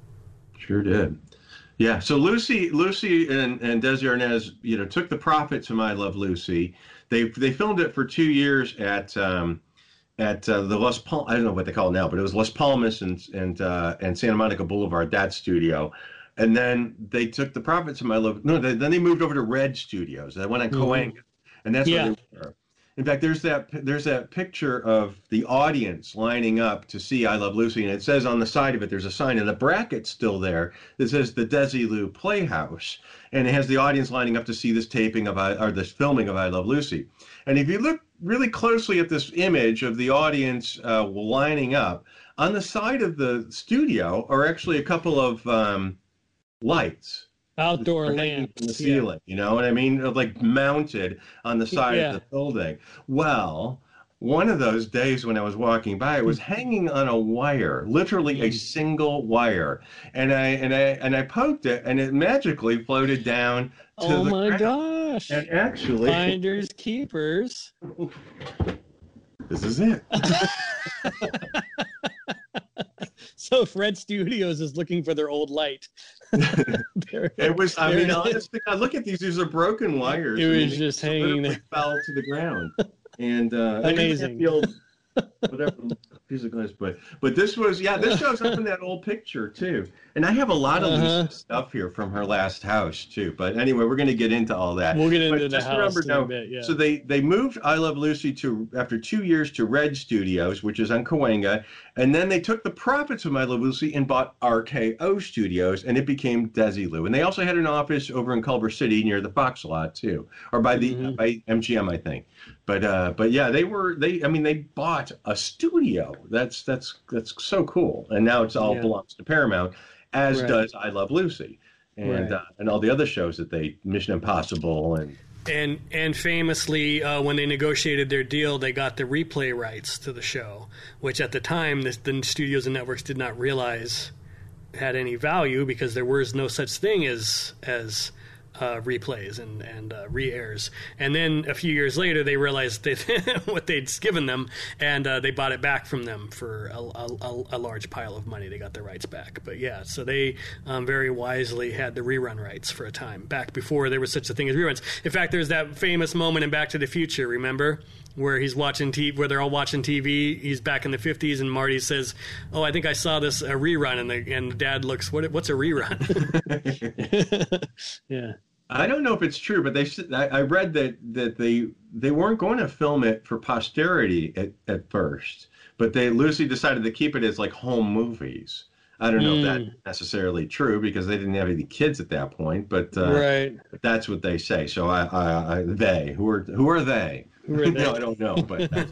Sure did. Yeah. So Lucy, Lucy, and and Desi Arnaz, you know, took the profits from I Love Lucy. They they filmed it for two years at um, at uh, the Las Palmas. I don't know what they call it now, but it was Las Palmas and and uh, and Santa Monica Boulevard, that studio. And then they took the profits from I Love. No, they, then they moved over to Red Studios. They went on Mhm. Cahuenga, and that's Yeah. where they were. In fact, there's that there's that picture of the audience lining up to see I Love Lucy, and it says on the side of it, there's a sign, and the bracket's still there that says the Desilu Playhouse, and it has the audience lining up to see this taping of I, or this filming of I Love Lucy. And if you look really closely at this image of the audience uh, lining up, on the side of the studio are actually a couple of um, lights. Outdoor They're hanging lamps. from the yeah. ceiling, you know what I mean? Like mounted on the side Yeah. of the building. Well, one of those days when I was walking by, it was hanging on a wire, literally a single wire, and I and I and I poked it, and it magically floated down to Oh the my ground. gosh. And actually, Finders keepers. this is it. So Fred Studios is looking for their old light. There- It was. I there mean, it is. honestly, I look at these. These are broken wires. It I mean, was they just hanging literally there. fell to the ground, and uh, I didn't have Amazing. the old, whatever piece of glass, but but this was yeah. This shows up in that old picture too, and I have a lot of Uh-huh. loose stuff here from her last house too. But anyway, we're going to get into all that. We'll get into But the just house remember, in a no, bit. Yeah. So they they moved I Love Lucy to after two years to Red Studios, which is on Cahuenga, and then they took the profits of I Love Lucy and bought R K O Studios, and it became Desilu. And they also had an office over in Culver City near the Fox lot too, or by the Mhm. by M G M, I think. But uh, but yeah, they were they. I mean, they bought a studio. That's that's that's so cool. And now it's all Yeah. belongs to Paramount, as Right. does I Love Lucy, and Right. uh, and all the other shows that they Mission Impossible and. And and famously, uh, when they negotiated their deal, they got the replay rights to the show, which at the time the, the studios and networks did not realize had any value because there was no such thing as as uh, replays and and uh, re-airs. And then a few years later, they realized that what they'd given them, and uh, they bought it back from them for a, a, a large pile of money. They got their rights back. But yeah, so they um, very wisely had the rerun rights for a time back before there was such a thing as reruns. In fact, there's that famous moment in Back to the Future. Remember? Where he's watching T V, where they're all watching T V. He's back in the fifties, and Marty says, "Oh, I think I saw this a rerun." And the and Dad looks, "What? What's a rerun?" Yeah, I don't know if it's true, but they I, I read that that they they weren't going to film it for posterity at, at first, but they Lucy decided to keep it as like home movies. I don't know mm. if that's necessarily true because they didn't have any kids at that point, but uh, right. that's what they say. So I, I, I they who are who are they? No, I don't know, but that's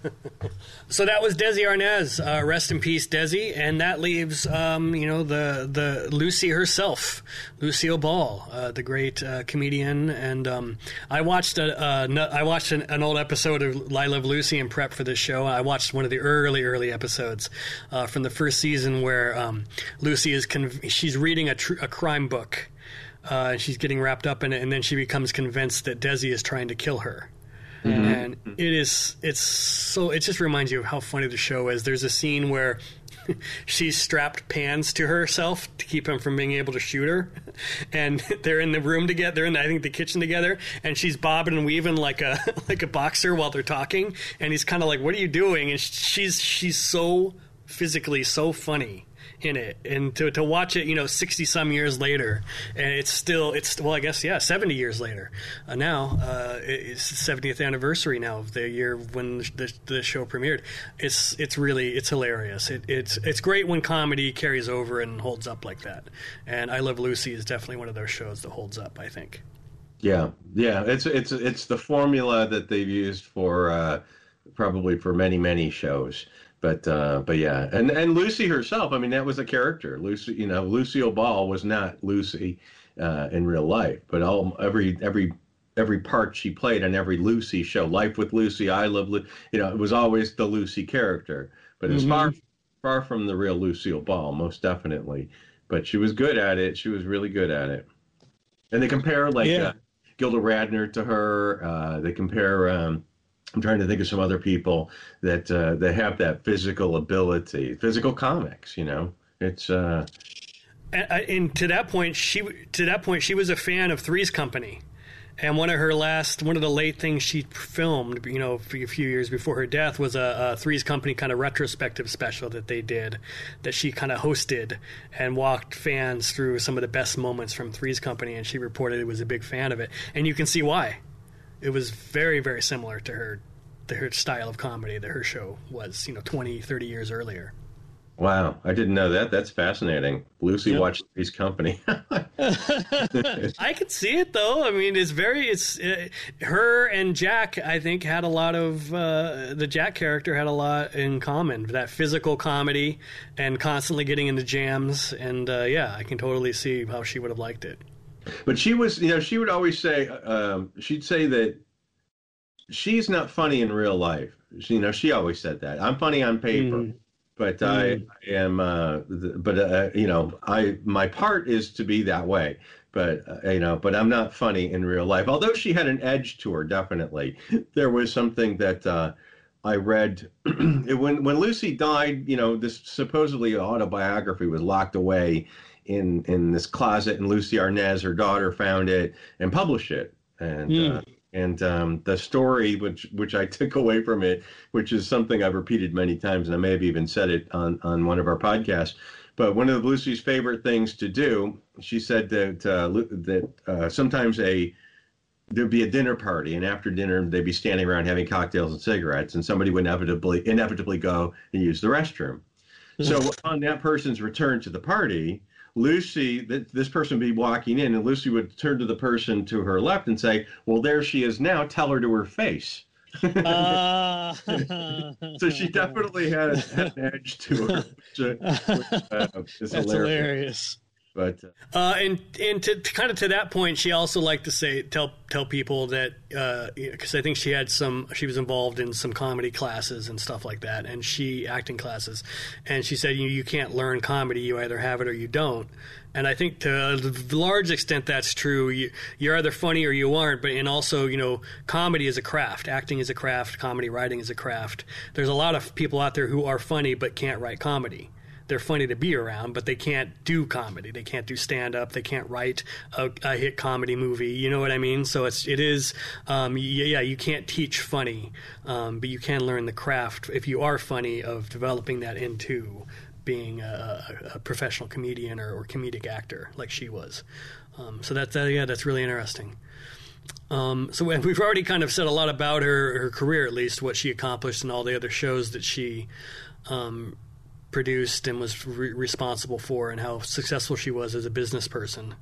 so that was Desi Arnaz. Uh, rest in peace, Desi. And that leaves, um, you know, the the Lucy herself, Lucille Ball, uh, the great uh, comedian. And um, I watched a uh, I watched an, an old episode of I Love Lucy in prep for this show. I watched one of the early early episodes uh, from the first season where um, Lucy is conv- she's reading a, tr- a crime book. Uh, she's getting wrapped up in it, and then she becomes convinced that Desi is trying to kill her. Mm-hmm. And it is, it's so, it just reminds you of how funny the show is. There's a scene where she's strapped pans to herself to keep him from being able to shoot her. And they're in the room together, they're in, I think, the kitchen together, and she's bobbing and weaving like a, like a boxer while they're talking. And he's kind of like, "What are you doing?" And she's, she's so physically so funny in it, and to to watch it, you know, sixty some years later, and it's still it's well, I guess yeah, seventy years later. Uh, now uh, it's the seventieth anniversary now of the year when the, the show premiered. It's it's really it's hilarious. It, it's it's great when comedy carries over and holds up like that. And I Love Lucy is definitely one of those shows that holds up, I think. Yeah, yeah, it's it's it's the formula that they've used for uh, probably for many many shows. But uh, but yeah, and and Lucy herself, I mean, that was a character. Lucy, you know, Lucille Ball was not Lucy uh, in real life, but all every every every part she played on every Lucy show, Life with Lucy, I Love Lucy, you know, it was always the Lucy character. But it's mm-hmm. far far from the real Lucille Ball, most definitely. But she was good at it. She was really good at it. And they compare like yeah. uh, Gilda Radner to her. Uh, they compare. Um, I'm trying to think of some other people that uh, that have that physical ability, physical comics. You know, it's. Uh... And, and to that point, she to that point she was a fan of Three's Company, and one of her last, one of the late things she filmed, you know, a few years before her death, was a, a Three's Company kind of retrospective special that they did, that she kind of hosted and walked fans through some of the best moments from Three's Company, and she reported it was a big fan of it, and you can see why. It was very, very similar to her, to her style of comedy that her show was, you know, twenty, thirty years earlier. Wow, I didn't know that. That's fascinating. Lucy yep. watched Three's Company. I could see it, though. I mean, it's very, it's, uh, her and Jack, I think, had a lot of, uh, the Jack character had a lot in common. That physical comedy and constantly getting into jams. And, uh, yeah, I can totally see how she would have liked it. But she was, you know, she would always say, um, she'd say that she's not funny in real life. She, you know, she always said that. I'm funny on paper, mm. but mm. I, I am, uh, but, uh, you know, I, my part is to be that way. But, uh, you know, but I'm not funny in real life. Although she had an edge to her, definitely. There was something that uh, I read when, when Lucy died, you know, this supposedly autobiography was locked away in in this closet, and Lucy Arnaz, her daughter, found it and published it. And mm. uh, and um, the story, which which I took away from it, which is something I've repeated many times, and I may have even said it on, on one of our podcasts, but one of Lucy's favorite things to do, she said that uh, that uh, sometimes a there'd be a dinner party, and after dinner they'd be standing around having cocktails and cigarettes, and somebody would inevitably inevitably go and use the restroom. So on that person's return to the party, Lucy, th- this person would be walking in, and Lucy would turn to the person to her left and say, "Well, there she is now. Tell her to her face." uh... So she definitely had, had an edge to her, which, uh, which uh, is That's hilarious. hilarious. But uh, and and to, to kind of to that point, she also liked to say tell tell people that because uh, I think she had some she was involved in some comedy classes and stuff like that, and she acting classes, and she said you you can't learn comedy, you either have it or you don't. And I think to a large extent that's true. You, you're either funny or you aren't. But and also, you know, comedy is a craft. Acting is a craft. Comedy writing is a craft. There's a lot of people out there who are funny but can't write comedy. They're funny to be around, but they can't do comedy. They can't do stand-up. They can't write a, a hit comedy movie. You know what I mean? So it's it is um, yeah. You can't teach funny, um, but you can learn the craft if you are funny of developing that into being a, a professional comedian or, or comedic actor like she was. Um, so that's, uh, yeah, that's really interesting. Um, so we've already kind of said a lot about her, her career, at least what she accomplished and all the other shows that she um, produced and was re- responsible for and how successful she was as a business person.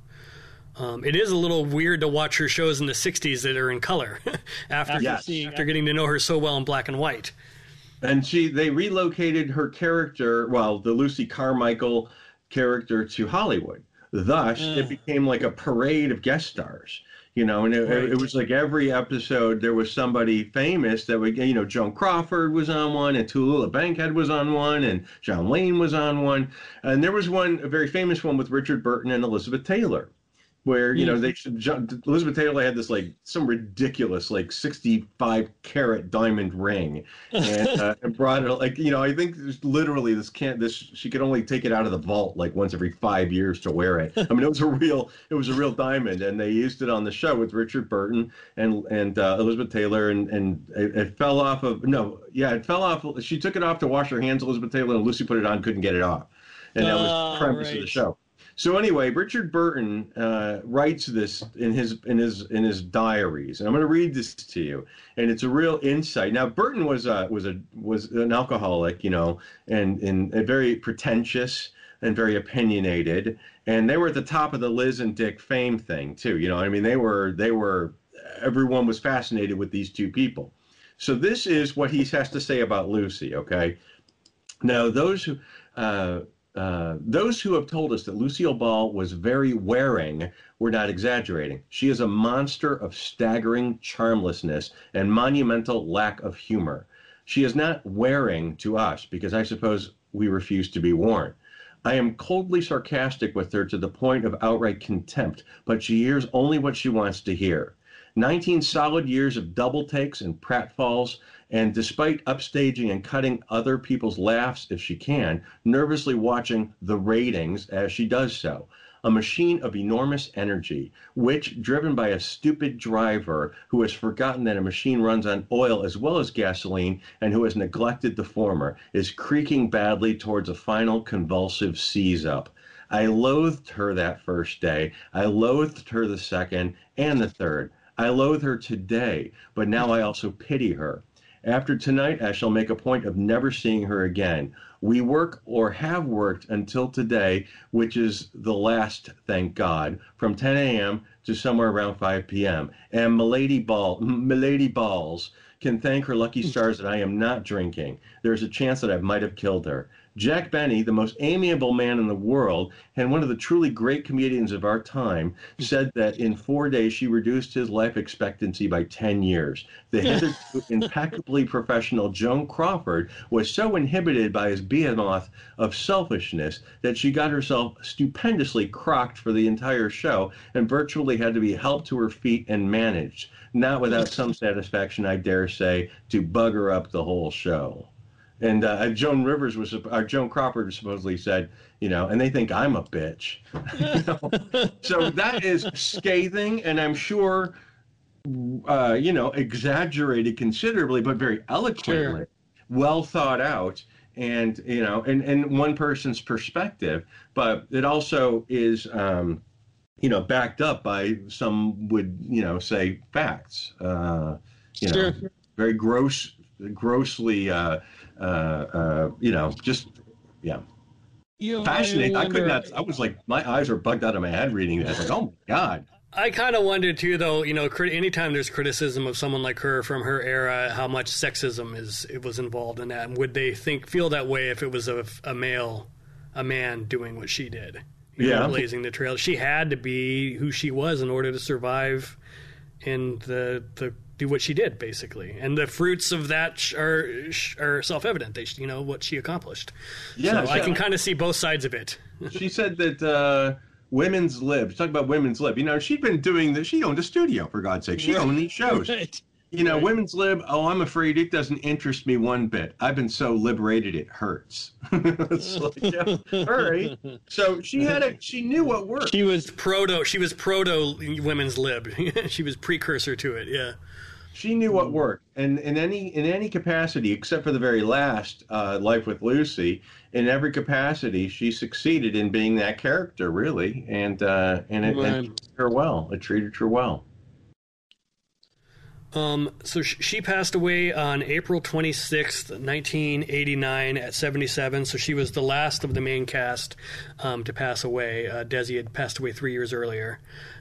Um, it is a little weird to watch her shows in the sixties that are in color after, yes. after getting to know her so well in black and white. And she, they relocated her character, well, the Lucy Carmichael character, to Hollywood. Thus, mm. it became like a parade of guest stars, you know, and it, right. it was like every episode there was somebody famous that would, you know, Joan Crawford was on one, and Tallulah Bankhead was on one, and John Wayne was on one. And there was one, a very famous one with Richard Burton and Elizabeth Taylor, where, you know, they Elizabeth Taylor had this, like, some ridiculous, like, sixty-five carat diamond ring, and, uh, and brought it, like, you know, I think literally this can't, this, she could only take it out of the vault, like, once every five years to wear it. I mean, it was a real, it was a real diamond, and they used it on the show with Richard Burton and, and uh, Elizabeth Taylor, and, and it, it fell off of, no, yeah, it fell off, she took it off to wash her hands, Elizabeth Taylor, and Lucy put it on, couldn't get it off. And that was the premise right. of the show. So anyway, Richard Burton uh, writes this in his in his in his diaries, and I'm going to read this to you. And it's a real insight. Now, Burton was a was a was an alcoholic, you know, and and a very pretentious and very opinionated. And they were at the top of the Liz and Dick fame thing too. You know, I mean, they were they were everyone was fascinated with these two people. So this is what he has to say about Lucy. Okay, now those who. Uh, Uh, those who have told us that Lucille Ball was very wearing were not exaggerating. She is a monster of staggering charmlessness and monumental lack of humor. She is not wearing to us because I suppose we refuse to be worn. I am coldly sarcastic with her to the point of outright contempt, but she hears only what she wants to hear. Nineteen solid years of double takes and pratfalls, and despite upstaging and cutting other people's laughs if she can, nervously watching the ratings as she does so. A machine of enormous energy, which, driven by a stupid driver who has forgotten that a machine runs on oil as well as gasoline and who has neglected the former, is creaking badly towards a final convulsive seize-up. I loathed her that first day. I loathed her the second and the third. I loathe her today, but now I also pity her. After tonight, I shall make a point of never seeing her again. We work or have worked until today, which is the last, thank God, from ten a.m. to somewhere around five p.m. And Milady Ball, Milady Balls can thank her lucky stars that I am not drinking. There's a chance that I might have killed her. Jack Benny, the most amiable man in the world and one of the truly great comedians of our time, said that in four days she reduced his life expectancy by ten years. The hitherto impeccably professional Joan Crawford was so inhibited by his behemoth of selfishness that she got herself stupendously crocked for the entire show and virtually had to be helped to her feet and managed, not without some satisfaction, I dare say, to bugger up the whole show. And uh, Joan Rivers was, or Joan Crawford supposedly said, you know, and they think I'm a bitch. You know? So that is scathing, and I'm sure, uh, you know, exaggerated considerably, but very eloquently, sure. Well thought out, and you know, and and one person's perspective. But it also is, um, you know, backed up by some would, you know, say facts. Uh, you know, sure. Very gross, grossly. Uh, Uh, uh, you know, just, yeah. You know, fascinating. I, I could not, I was like, my eyes were bugged out of my head reading that. Like, oh my God. I kind of wondered too, though, you know, anytime there's criticism of someone like her from her era, how much sexism is it was involved in that. And would they think, feel that way if it was a, a male, a man doing what she did? you know, Yeah. blazing the trail. She had to be who she was in order to survive and the the do what she did, basically. And the fruits of that sh- are sh- are self-evident. They, sh- you know, what she accomplished. Yeah, so I she- can kind of see both sides of it. She said that uh, women's lib. Talk about women's lib. You know, she'd been doing this. She owned a studio, for God's sake. She owned these shows. Right. You know, Right. women's lib. Oh, I'm afraid it doesn't interest me one bit. I've been so liberated, it hurts. It's like, yeah, all right. So she had a. She knew what worked. She was Proto. She was proto women's lib. She was precursor to it. Yeah. She knew what worked, and in any in any capacity, except for the very last uh, Life with Lucy, in every capacity, she succeeded in being that character, really, and uh, and it, Right. and it treated her well. It treated her well. Um, so sh- she passed away on April twenty-sixth, nineteen eighty-nine at seventy-seven. So she was the last of the main cast um, to pass away. Uh, Desi had passed away three years earlier.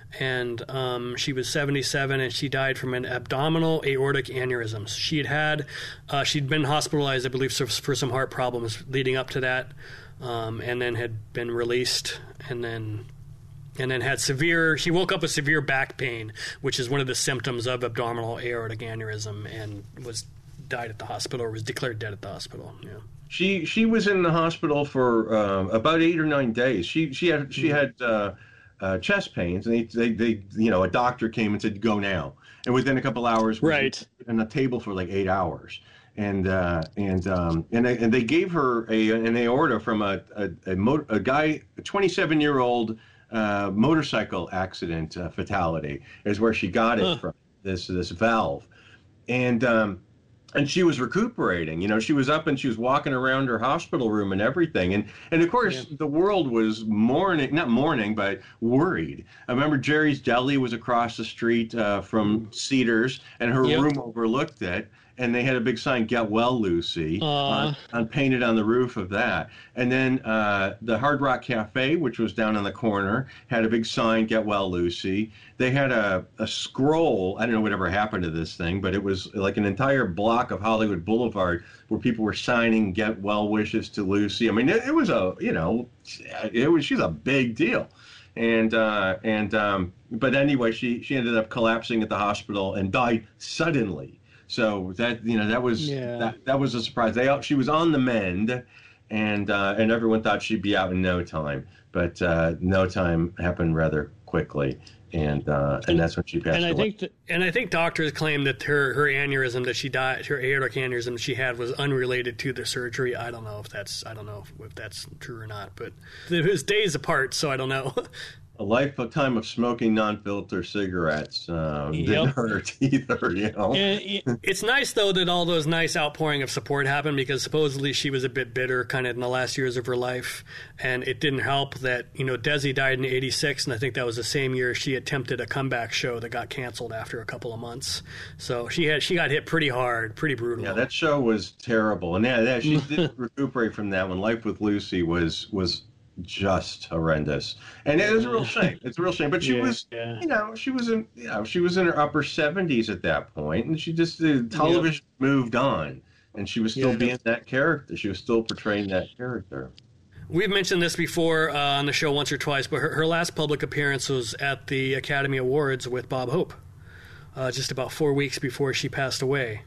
And um, she was seventy-seven, and she died from an abdominal aortic aneurysm. She had had, uh, she'd been hospitalized, I believe, for, for some heart problems leading up to that, um, and then had been released, and then and then had severe, she woke up with severe back pain, which is one of the symptoms of abdominal aortic aneurysm, and was died at the hospital, or was declared dead at the hospital. Yeah. She she was in the hospital for um, about eight or nine days. She she had she had uh, uh, chest pains, and they, they they you know a doctor came and said go now, and within a couple hours, was Right. on the table for like eight hours. And uh, and um, and they, and they gave her a an aorta from a a, a, mo- a guy, a twenty-seven year old uh, motorcycle accident uh, fatality is where she got it Huh. from, this this valve, and um, and she was recuperating. You know, she was up and she was walking around her hospital room and everything, and and of course Yeah. the world was mourning, not mourning, but worried. I remember Jerry's Deli was across the street uh, from Cedars, and her Yep. room overlooked it. And they had a big sign, "Get Well, Lucy," on, on painted on the roof of that. And then uh, the Hard Rock Cafe, which was down on the corner, had a big sign, "Get Well, Lucy." They had a, a scroll. I don't know whatever happened to this thing, but it was like an entire block of Hollywood Boulevard where people were signing "Get Well" wishes to Lucy. I mean, it, it was a, you know, it was she's a big deal. And uh, and um, but anyway, she she ended up collapsing at the hospital and died suddenly. So that you know that was Yeah. that, that was a surprise. They she was on the mend, and uh, and everyone thought she'd be out in no time, but uh, no time happened rather quickly, and uh, and that's when she passed and I away. think that, And I think doctors claim that her, her aneurysm that she died, her aortic aneurysm she had was unrelated to the surgery. I don't know if that's, I don't know if, if that's true or not, but it was days apart, so I don't know. A lifetime of smoking non-filter cigarettes uh, didn't Yep. hurt either, you know. and, It's nice, though, that all those nice outpouring of support happened, because supposedly she was a bit bitter kind of in the last years of her life. And it didn't help that, you know, Desi died in eighty-six, and I think that was the same year she attempted a comeback show that got canceled after a couple of months. So she had she got hit pretty hard, pretty brutal. Yeah, that show was terrible, and yeah, yeah she did recuperate from that one. Life with Lucy was was just horrendous, and it was a real shame. It's a real shame, but she Yeah, was, yeah. you know, she was in, you know, she was in her upper seventies at that point, and she just the television moved on, and she was still Yeah. being that character. She was still portraying that character. We've mentioned this before uh, on the show once or twice, but her, her last public appearance was at the Academy Awards with Bob Hope, uh, just about four weeks before she passed away.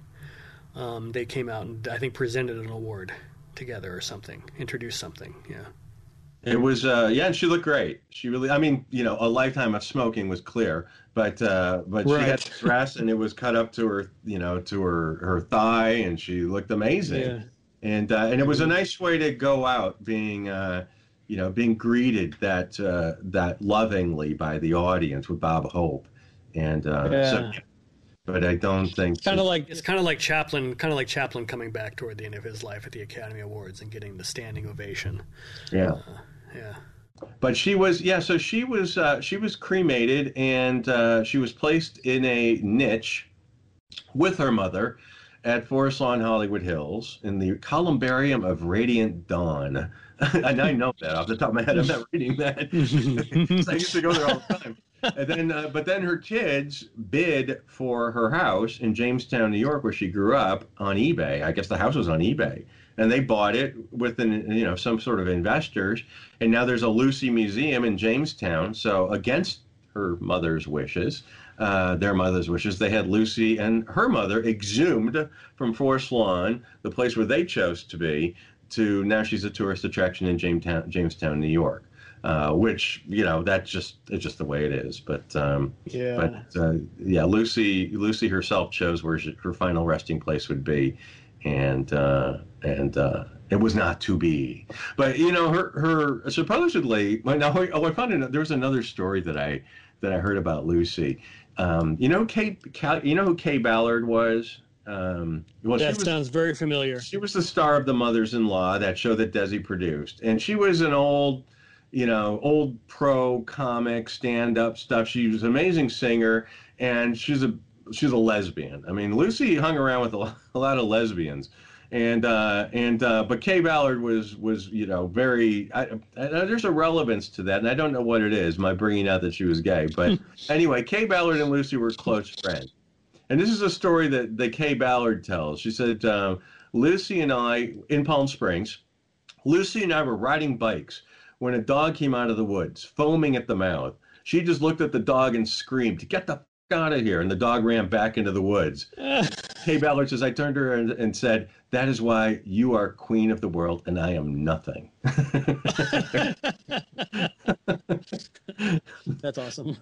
Um, they came out and I think presented an award together or something, introduced something. Yeah. It was, uh, yeah, and she looked great. She really, I mean, you know, a lifetime of smoking was clear, but uh, but she had Right. this dress, and it was cut up to her, you know, to her her thigh, and she looked amazing. Yeah. And uh, and it was a nice way to go out, being, uh, you know, being greeted that uh, that lovingly by the audience with Bob Hope, and uh, Yeah. so. But I don't think kind of like It's kind of like Chaplin, kind of like Chaplin coming back toward the end of his life at the Academy Awards and getting the standing ovation. yeah. Yeah. But she was, yeah. So she was, uh, she was cremated, and uh, she was placed in a niche with her mother at Forest Lawn, Hollywood Hills, in the columbarium of Radiant Dawn. And I know that off the top of my head. I'm not reading that. I used to go there all the time. And then, uh, but then her kids bid for her house in Jamestown, New York, where she grew up, on eBay. I guess the house was on eBay. and they bought it with an, you know, some sort of investors, and now there's a Lucy Museum in Jamestown. So against her mother's wishes, uh, their mother's wishes, they had Lucy and her mother exhumed from Forest Lawn, the place where they chose to be, to now she's a tourist attraction in Jamestown, Jamestown, New York. Uh, which, you know, that's just it's just the way it is. But um, yeah, but uh, yeah, Lucy Lucy herself chose where she, her final resting place would be, and uh, and uh, it was not to be. But you know, her her supposedly. Now, oh, I found it, there was another story that I that I heard about Lucy. Um, you know, Kay, you know who Kay Ballard was. Um, well, that she was, sounds very familiar. She was the star of The Mothers-in-Law, that show that Desi produced, and she was an old. You know, old pro comic stand-up stuff. She was an amazing singer, and she's a she's a lesbian. I mean, Lucy hung around with a lot, a lot of lesbians, and uh, and uh, but Kay Ballard was was you know very. I, I, there's a relevance to that, and I don't know what it is. My bringing out that she was gay, but anyway, Kay Ballard and Lucy were close friends, and this is a story that that Kay Ballard tells. She said, uh, Lucy and I in Palm Springs, Lucy and I were riding bikes when a dog came out of the woods, foaming at the mouth. She just looked at the dog and screamed, "Get the f*** out of here!" And the dog ran back into the woods. Kay Ballard says, I turned to her and, and said, "That is why you are queen of the world and I am nothing." That's awesome.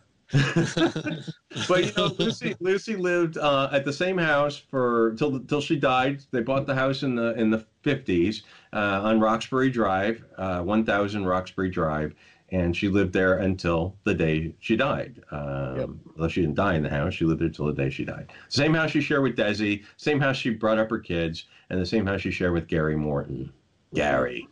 But you know, Lucy Lucy lived uh, at the same house for till till she died. They bought the house in the in the fifties uh, on Roxbury Drive, uh, one thousand Roxbury Drive, and she lived there until the day she died. Um, yep. Although she didn't die in the house, she lived there till the day she died. Same house she shared with Desi, same house she brought up her kids, and the same house she shared with Gary Morton. Gary.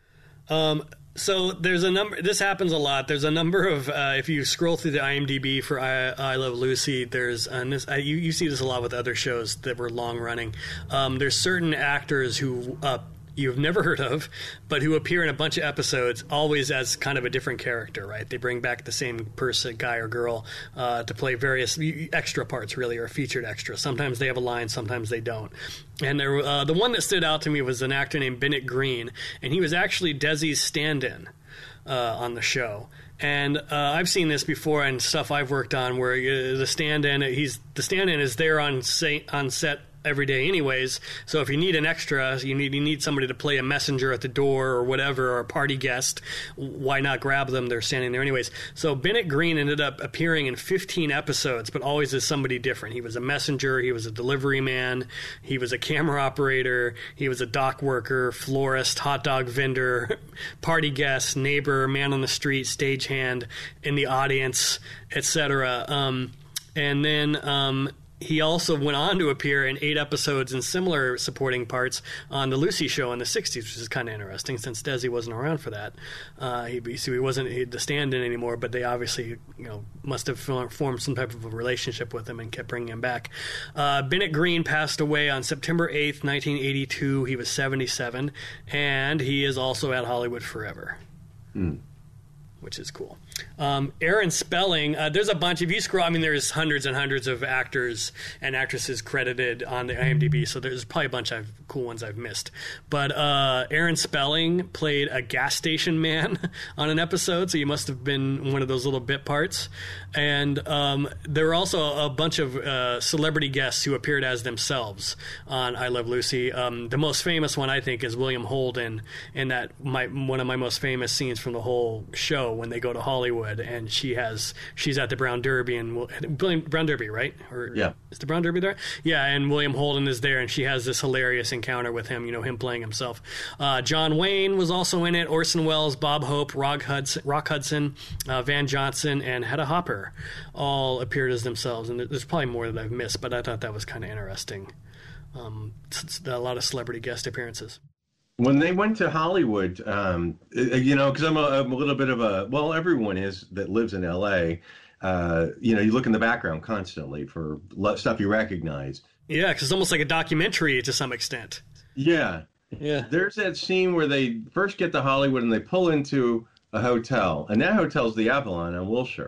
Um. So there's a number, this happens a lot. There's a number of, uh, if you scroll through the IMDb for I, I Love Lucy, there's, and this, I, you, you see this a lot with other shows that were long running. Um, there's certain actors who, uh, you've never heard of, but who appear in a bunch of episodes, always as kind of a different character, right? They bring back the same person, guy or girl, uh, to play various extra parts, really, or featured extra. Sometimes they have a line, sometimes they don't. And there, uh, the one that stood out to me was an actor named Bennett Green, and he was actually Desi's stand-in uh, on the show. And uh, I've seen this before in stuff I've worked on, where uh, the stand-in, he's the stand-in is there on say, on set every day anyways, so if you need an extra, you need you need somebody to play a messenger at the door or whatever, or a party guest, why not grab them? They're standing there anyways. So Bennett Green ended up appearing in fifteen episodes, but always as somebody different. He was a messenger, he was a delivery man, he was a camera operator, he was a dock worker, florist, hot dog vendor, party guest, neighbor, man on the street, stagehand, in the audience, et cetera. Um, and then um, he also went on to appear in eight episodes and similar supporting parts on the Lucy show in the sixties, which is kind of interesting since Desi wasn't around for that. Uh, he, so he wasn't he, the stand-in anymore, but they obviously, you know, must have formed some type of a relationship with him and kept bringing him back. Uh, Bennett Green passed away on September eighth, nineteen eighty-two. He was seventy-seven, and he is also at Hollywood forever. Mm. Which is cool. Um, Aaron Spelling, uh, there's a bunch. If you scroll, I mean, there's hundreds and hundreds of actors and actresses credited on the IMDb, so there's probably a bunch of cool ones I've missed. But uh, Aaron Spelling played a gas station man on an episode, so he must have been one of those little bit parts. And um, there were also a bunch of uh, celebrity guests who appeared as themselves on I Love Lucy. Um, the most famous one, I think, is William Holden, in that my one of my most famous scenes from the whole show, when they go to Hollywood and she has she's at the Brown Derby, and Brown Derby, right? Or yeah, is the Brown Derby there? Yeah, and William Holden is there, and she has this hilarious encounter with him. You know, him playing himself. Uh, John Wayne was also in it. Orson Welles, Bob Hope, Rock Hudson, Rock Hudson, uh, Van Johnson, and Hedda Hopper all appeared as themselves. And there's probably more that I've missed, but I thought that was kind of interesting. Um, a lot of celebrity guest appearances. When they went to Hollywood, um, you know, because I'm, I'm a little bit of a, well, everyone is that lives in L A, uh, you know, you look in the background constantly for stuff you recognize. Yeah, because it's almost like a documentary to some extent. Yeah. Yeah. There's that scene where they first get to Hollywood and they pull into a hotel, and that hotel's the Avalon on Wilshire.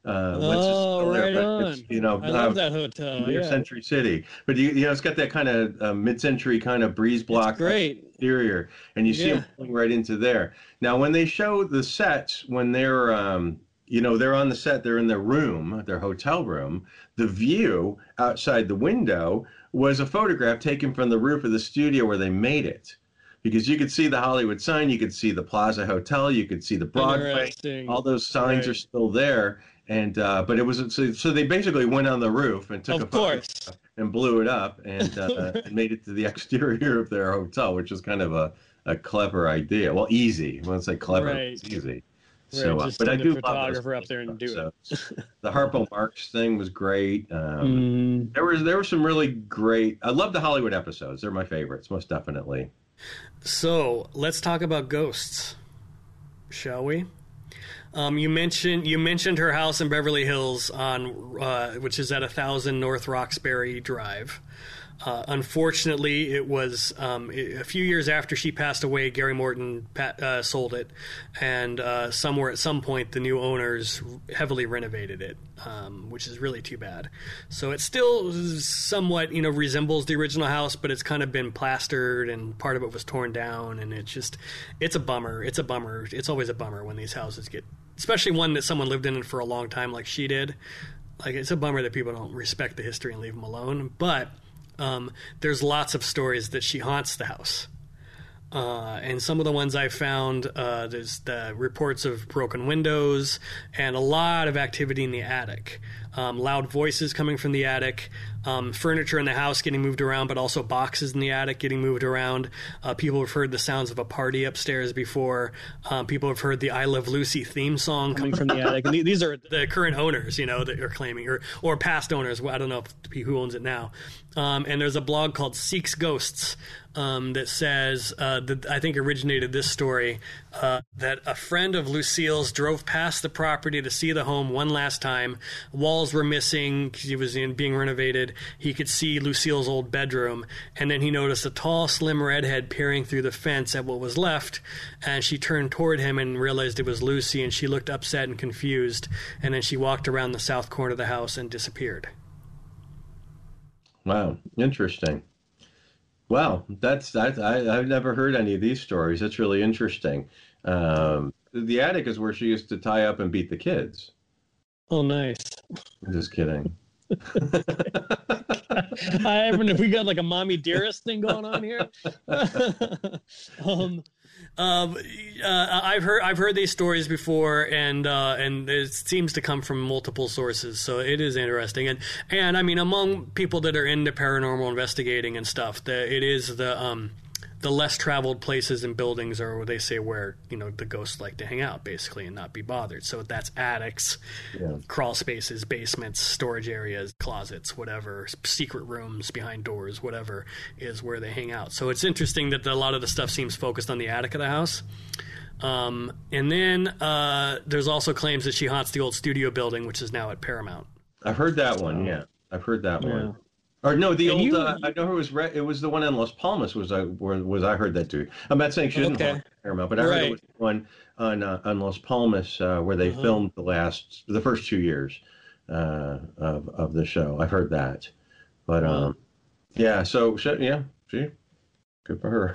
Uh, oh, right there, on. You know, I love uh, that hotel. near Yeah. Century City, but you, you know, it's got that kind of uh, mid-century kind of breeze block It's great. exterior, and you see Yeah. them pulling right into there. Now, when they show the sets, when they're, um, you know, they're on the set, they're in their room, their hotel room. The view outside the window was a photograph taken from the roof of the studio where they made it. Because you could see the Hollywood sign, you could see the Plaza Hotel, you could see the Broadway. Interesting. All those signs Right. are still there, and uh, but it was so, so they basically went on the roof and took Of a photo course. and blew it up and, uh, and made it to the exterior of their hotel, which is kind of a, a clever idea. Well, easy. I won't say clever, Right. it's easy. Right, So, uh, just but I send a do love those photographer up there and do it. episodes. The Harpo Marx thing was great. Um, Mm. There was there were some really great. I love the Hollywood episodes. They're my favorites, most definitely. So let's talk about ghosts, shall we? Um, you mentioned you mentioned her house in Beverly Hills on uh, which is at a thousand North Roxbury Drive. Uh, unfortunately, it was um, a few years after she passed away. Gary Morton pat, uh, sold it, and uh, somewhere at some point, the new owners heavily renovated it, um, which is really too bad. So it still somewhat, you know, resembles the original house, but it's kind of been plastered, and part of it was torn down, and it's just, it's a bummer. It's a bummer. It's always a bummer when these houses get, especially one that someone lived in it for a long time, like she did. Like, it's a bummer that people don't respect the history and leave them alone, but. Um, there's lots of stories that she haunts the house. Uh, and some of the ones I found, uh, there's the reports of broken windows and a lot of activity in the attic. Um, loud voices coming from the attic, um, furniture in the house getting moved around, but also boxes in the attic getting moved around. Uh, people have heard the sounds of a party upstairs before. Um, people have heard the I Love Lucy theme song Coming from the attic. And these are the current owners, you know, that are claiming, or or past owners. I don't know if, who owns it now. Um, and there's a blog called Seeks Ghosts um, that says uh, that I think originated this story uh, that a friend of Lucille's drove past the property to see the home one last time. Walls were missing because he was in, being renovated. He could see Lucille's old bedroom, and then he noticed a tall, slim redhead peering through the fence at what was left. And she turned toward him and realized it was Lucy, and she looked upset and confused. And then she walked around the south corner of the house and disappeared. Wow, interesting. Wow, that's that. I, I've never heard any of these stories. That's really interesting. Um, the attic is where she used to tie up and beat the kids. oh, nice. I'm just kidding. I haven't. We got like a mommy dearest thing going on here. um, Um, uh, I've heard I've heard these stories before, and uh, and it seems to come from multiple sources. So it is interesting, and and I mean, among people that are into paranormal investigating and stuff, the, it is the um, the less traveled places and buildings are where they say where, you know, the ghosts like to hang out, basically, and not be bothered. So that's attics, Yeah. crawl spaces, basements, storage areas, closets, whatever, secret rooms behind doors, whatever is where they hang out. So it's interesting that a lot of the stuff seems focused on the attic of the house. Um, and then uh, there's also claims that she haunts the old studio building, which is now at Paramount. I've heard that one. Yeah, I've heard that Yeah. one. Or no, the And old. you- uh, I know it was. Re- it was the one in Las Palmas. Was I? Where, was I heard that too? I'm not saying she didn't Okay. haunt Paramount, but I heard Right. it was the one on uh, on Las Palmas uh, where they Uh-huh. filmed the last, the first two years uh, of of the show. I've heard that, but Wow. um, yeah. So she, yeah, she, good for her.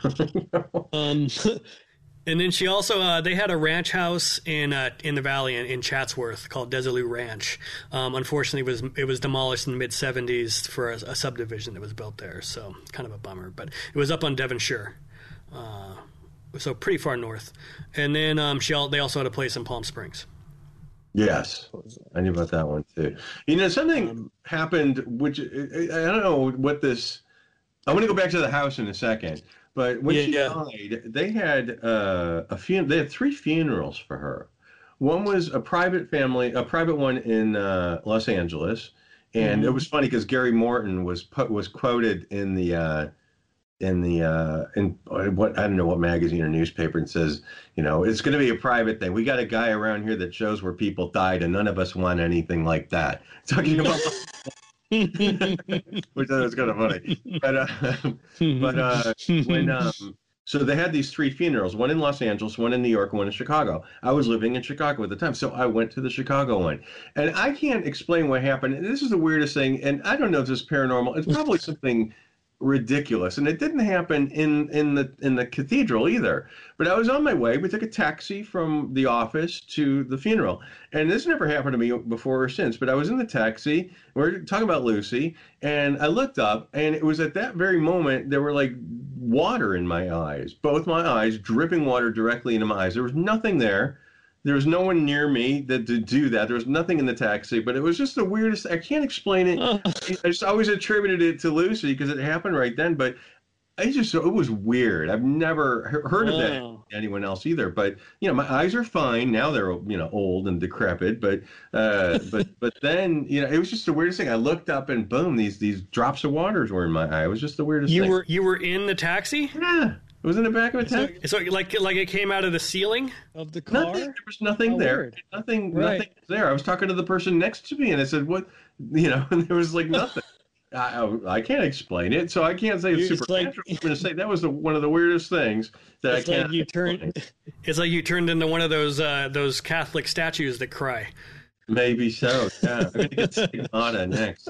um, And then she also uh, they had a ranch house in uh, in the valley in, in Chatsworth called Desilu Ranch. Um, unfortunately, it was it was demolished in the mid seventies for a, a subdivision that was built there. So kind of a bummer, but it was up on Devonshire, uh, so pretty far north. And then um, she al- they also had a place in Palm Springs. Yes, I knew about that one too. You know, something Um, happened, which I, I don't know what this. I want to go back to the house in a second, but when Yeah, she yeah. died, they had uh, a fun. They had three funerals for her. One was a private family, a private one in uh, Los Angeles, and Mm-hmm. it was funny because Gary Morton was put, was quoted in the. Uh, in the uh in what I don't know what magazine or newspaper, and says, you know, it's going to be a private thing. We got a guy around here that shows where people died, and none of us want anything like that. Talking about, which I thought was kind of funny. But uh, but uh, when um So they had these three funerals, one in Los Angeles, one in New York, one in Chicago. I was living in Chicago at the time, so I went to the Chicago one. And I can't explain what happened. And this is the weirdest thing, and I don't know if this is paranormal. It's probably something ridiculous, and it didn't happen in in the in the cathedral either. But I was on my way. We took a taxi from the office to the funeral, and this never happened to me before or since. But I was in the taxi. We we're talking about Lucy, and I looked up, and it was at that very moment there were like water in my eyes, both my eyes, dripping water directly into my eyes. There was nothing there. There was no one near me that to do that. There was nothing in the taxi, but it was just the weirdest. I can't explain it. Oh. I just always attributed it to Lucy because it happened right then. But I just it was weird. I've never heard of oh. that anyone else either. But you know, my eyes are fine now. They're you know old and decrepit. But uh, but but then you know, it was just the weirdest thing. I looked up and boom, these these drops of waters were in my eye. It was just the weirdest. You thing. were you were in the taxi? Yeah. It was in the back of a taxi. So, so like like it came out of the ceiling of the car? Nothing, there was nothing oh, there. Weird. Nothing right. nothing was there. I was talking to the person next to me and I said, what, you know, and there was like nothing. I, I, I can't explain it, so I can't say it's, it's supernatural. Like, I'm going to say that was the, one of the weirdest things that I can't like you turned. It's like you turned into one of those uh, those Catholic statues that cry. Maybe so, yeah. I'm going to get stigmata next.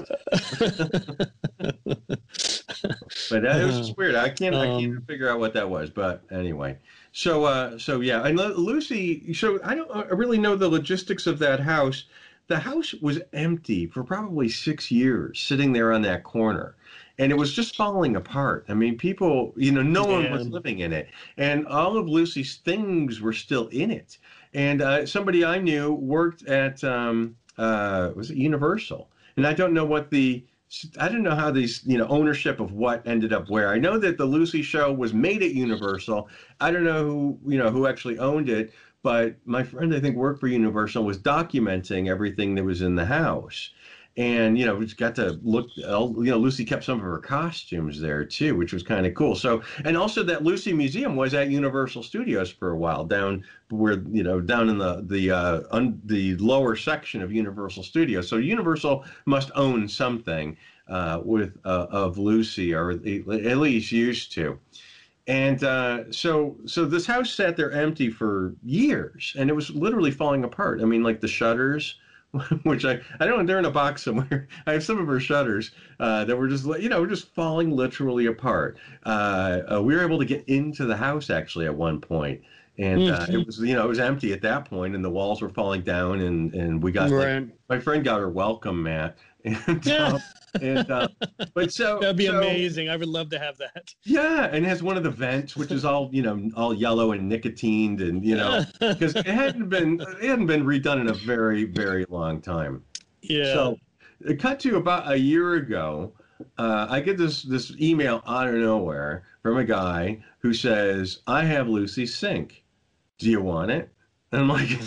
But that, it was just weird. I can't, um, I can't figure out what that was. But anyway, so, uh, so yeah. And Lucy, so I don't I really know the logistics of that house. The house was empty for probably six years, sitting there on that corner. And it was just falling apart. I mean, people, you know, no one was living in it. And all of Lucy's things were still in it. And uh, somebody I knew worked at, um, uh, was it Universal? And I don't know what the, I don't know how these, you know, ownership of what ended up where. I know that the Lucy show was made at Universal. I don't know who, you know, who actually owned it. But my friend, I think, worked for Universal, was documenting everything that was in the house. And, you know, we just got to look, you know, Lucy kept some of her costumes there, too, which was kind of cool. So, and also that Lucy Museum was at Universal Studios for a while, down where, you know, down in the the uh, un, the lower section of Universal Studios. So Universal must own something uh, with uh, of Lucy, or at least used to. And uh, so so this house sat there empty for years, and it was literally falling apart. I mean, like the shutters, which I, I don't know, they're in a box somewhere. I have some of her shutters uh, that were just, you know, just falling literally apart. Uh, uh, we were able to get into the house, actually, at one point. And uh, mm-hmm. it was, you know, it was empty at that point, and the walls were falling down, and, and we got, right. like, my friend got her welcome mat. And, yeah. um, and uh, but so that'd be so, amazing. I would love to have that. Yeah, and it has one of the vents, which is all, you know, all yellow and nicotined, and you know, because it hadn't been it hadn't been redone in a very very long time. Yeah. So it cut to about a year ago. Uh, I get this this email out of nowhere from a guy who says, "I have Lucy's sink. Do you want it?" And I'm like,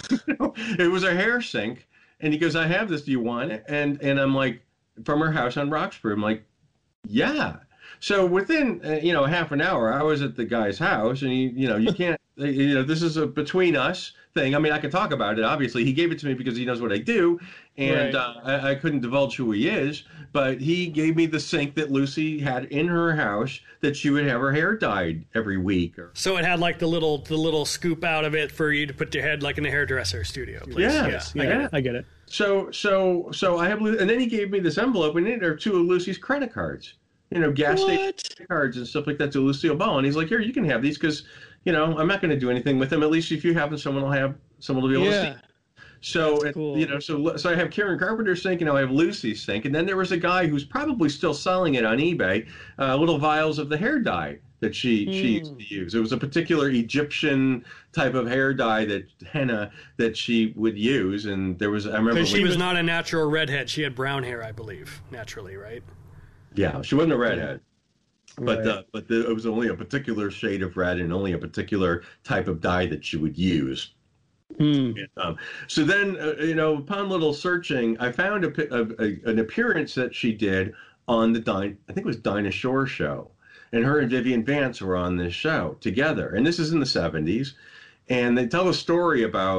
it was a hair sink. And he goes, "I have this. Do you want it?" And and I'm like, from her house on Roxbury. I'm like, yeah. So within uh, you know half an hour, I was at the guy's house, and he, you know, you can't, you know, this is a between us thing. I mean, I can talk about it. Obviously, he gave it to me because he knows what I do, and right. uh, I, I couldn't divulge who he is. But he gave me the sink that Lucy had in her house that she would have her hair dyed every week. So it had like the little the little scoop out of it for you to put your head like in a hairdresser studio place. Yes, yeah, yeah, I get yeah. it. I get it. So so so I have, and then he gave me this envelope, and in there are two of Lucy's credit cards. You know, gas what? station cards and stuff like that to Lucille Ball. And he's like, "Here, you can have these because, you know, I'm not going to do anything with them. At least if you have them, someone will have someone will be able yeah. to see." So, it, cool. you know, so so I have Karen Carpenter's sink, and now I have Lucy's sink. And then there was a guy who's probably still selling it on eBay, uh, little vials of the hair dye that she mm. she used to use. It was a particular Egyptian type of hair dye, that henna, that she would use. And there was, I remember, because she was not a natural redhead. She had brown hair, I believe, naturally, right? Yeah, she wasn't a redhead. But right. the, but the, it was only a particular shade of red and only a particular type of dye that she would use. Mm. And, um, so then, uh, you know, upon little searching, I found a, a, a, an appearance that she did on the, Din- I think it was Dinah Shore show. And her and Vivian Vance were on this show together. And this is in the seventies. And they tell a story about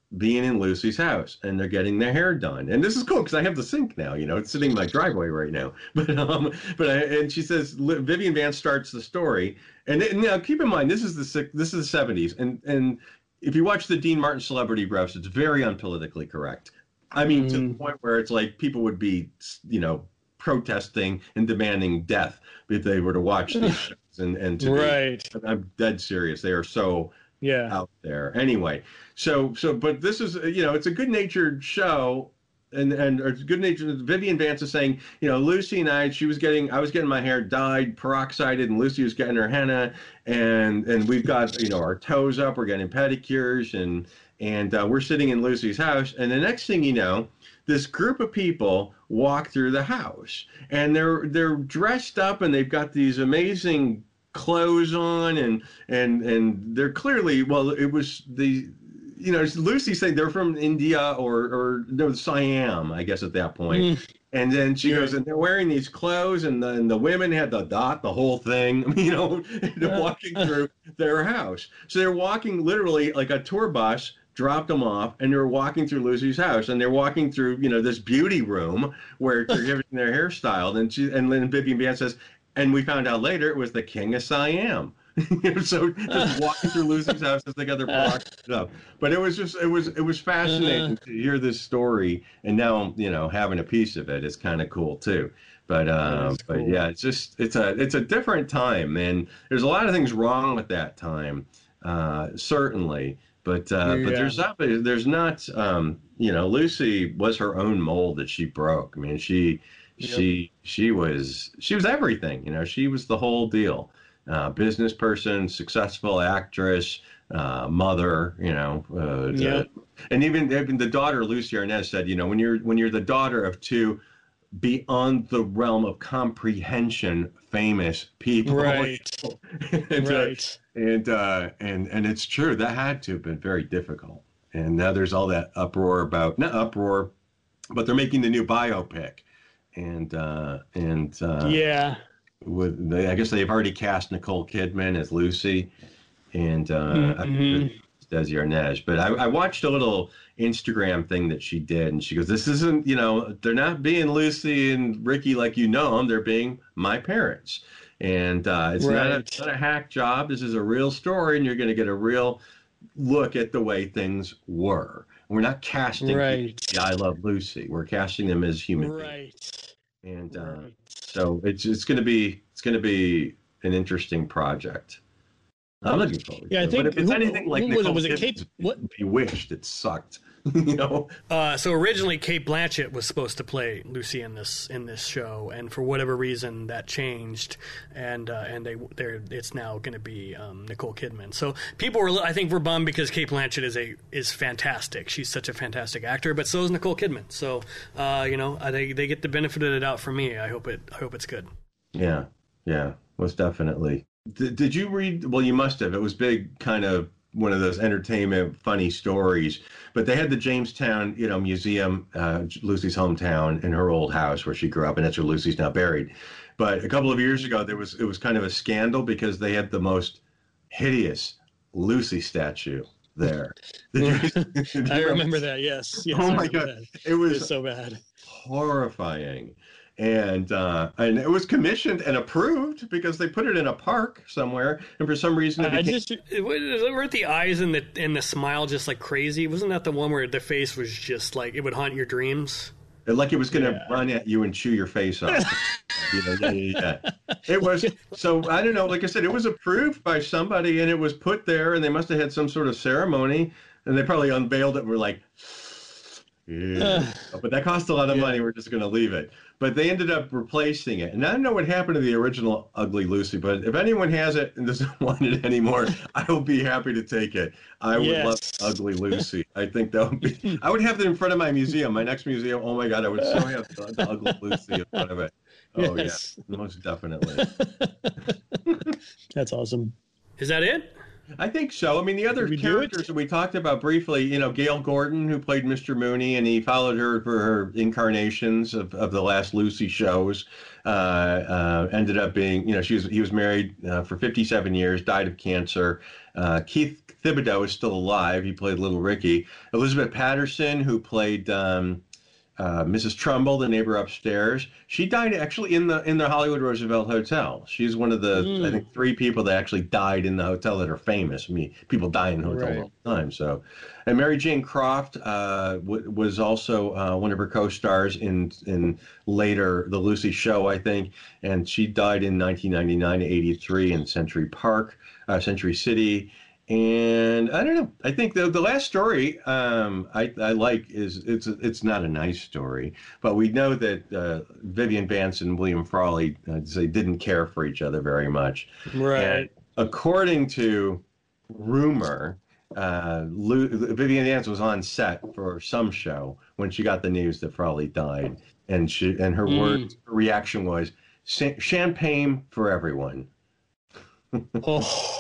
being in Lucy's house, and they're getting their hair done. And this is cool because I have the sink now, you know, it's sitting in my driveway right now. But um, but I, and she says Vivian Vance starts the story, and, and now keep in mind this is the this is the seventies, and and if you watch the Dean Martin Celebrity Roast, it's very unpolitically correct. I mean, mm. to the point where it's like people would be, you know, protesting and demanding death if they were to watch these shows. And and to right, be, I'm dead serious. They are so. Yeah. Out there. Anyway, so so but this is, you know, it's a good-natured show, and and it's good natured. Vivian Vance is saying, you know, Lucy and I, she was getting, I was getting my hair dyed, peroxided, and Lucy was getting her henna, and and we've got, you know, our toes up, we're getting pedicures, and and uh, we're sitting in Lucy's house, and the next thing you know, this group of people walk through the house, and they're they're dressed up, and they've got these amazing clothes on, and and and they're clearly, well, it was the, you know, Lucy saying they're from India or or no, Siam, I guess at that point. Mm. And then she yeah. goes, and they're wearing these clothes, and the, and the women had the dot, the whole thing, you know, they're walking through their house. So they're walking literally like a tour bus dropped them off, and they're walking through Lucy's house, and they're walking through, you know, this beauty room where they're getting their hair styled. And she, and then Vivian Vance says, and we found out later it was the King of Siam. So just walking through Lucy's house as they got their products up. But it was just, it was, it was fascinating uh-huh. to hear this story, and now, you know, having a piece of it is kind of cool too. But uh, but cool. yeah, it's just, it's a, it's a different time, and there's a lot of things wrong with that time, uh, certainly. But uh, yeah. but there's not, there's not, um, you know, Lucy was her own mold that she broke. I mean, she. Yep. She she was she was everything, you know. She was the whole deal. Uh, business person, successful actress, uh, mother, you know. Uh, yeah. And even even the daughter, Lucy Arnaz, said, you know, when you're when you're the daughter of two beyond the realm of comprehension famous people, right? and, right. Uh, and uh, and and it's true, that had to have been very difficult. And now there's all that uproar about not uproar, but they're making the new biopic. And uh, and uh, yeah, with they, I guess they've already cast Nicole Kidman as Lucy, and uh, mm-hmm. Desi Arnaz. But I, I watched a little Instagram thing that she did, and she goes, "This isn't, you know, they're not being Lucy and Ricky like you know them. They're being my parents, and uh, it's right. not a, it's not a hack job. This is a real story, and you're going to get a real look at the way things were." We're not casting right. the I Love Lucy. We're casting them as human right. beings. And uh, right. so it's it's going to be it's going to be an interesting project. I'm looking forward. Yeah, to I it. think. But if it's who, anything like who, Nicole was it? Kidman, Kate? What? Bewitched, it sucked. You know. Uh, so originally, Kate Blanchett was supposed to play Lucy in this in this show, and for whatever reason, that changed, and uh, and they they're it's now going to be um, Nicole Kidman. So people were, I think, were bummed because Kate Blanchett is a is fantastic. She's such a fantastic actor, but so is Nicole Kidman. So uh, you know, they they get the benefit of the doubt from me. I hope it I hope it's good. Yeah, yeah, most definitely. D- did you read? Well, you must have. It was big, kind of one of those entertainment funny stories. But they had the Jamestown, you know, museum, uh, Lucy's hometown, in her old house where she grew up, and that's where Lucy's now buried. But a couple of years ago, there was it was kind of a scandal because they had the most hideous Lucy statue there. Did you, did you I remember, remember that. Yes. yes oh my God, that. it was, it was so bad, horrifying. And uh, and it was commissioned and approved because they put it in a park somewhere, and for some reason it I became... just weren't the eyes and the and the smile just like crazy? Wasn't that the one where the face was just like it would haunt your dreams? Like it was going to yeah. run at you and chew your face off. you know, yeah, yeah, yeah. It was so I don't know. Like I said, it was approved by somebody, and it was put there, and they must have had some sort of ceremony, and they probably unveiled it and were like. Yeah. But that cost a lot of yeah. money. We're just going to leave it. But they ended up replacing it. And I don't know what happened to the original Ugly Lucy, but if anyone has it and doesn't want it anymore, I will be happy to take it. I would yes. love Ugly Lucy. I think that would be, I would have it in front of my museum, my next museum. Oh my God, I would so have the, the Ugly Lucy in front of it. Oh yes. yeah, most definitely. That's awesome. Is that it? I think so. I mean, the other we characters that we talked about briefly, you know, Gail Gordon, who played Mister Mooney, and he followed her for her incarnations of, of the last Lucy shows. Uh, uh, ended up being, you know, she was he was married uh, for fifty-seven years, died of cancer. Uh, Keith Thibodeau is still alive. He played Little Ricky. Elizabeth Patterson, who played um, uh, Missus Trumbull, the neighbor upstairs, she died actually in the in the Hollywood Roosevelt Hotel. She's one of the mm. I think three people that actually died in the hotel that are famous. I mean, people die in the hotel right. all the time. So, and Mary Jane Croft uh, w- was also uh, one of her co-stars in in later The Lucy Show, I think, and she died in nineteen ninety-nine to eighty-three in Century Park, uh, Century City. And I don't know. I think the the last story um, I, I like is it's it's not a nice story, but we know that uh, Vivian Vance and William Frawley uh, they didn't care for each other very much. Right. And according to rumor, uh, Lou, Vivian Vance was on set for some show when she got the news that Frawley died, and she and her mm. word her reaction was champagne for everyone. Oh.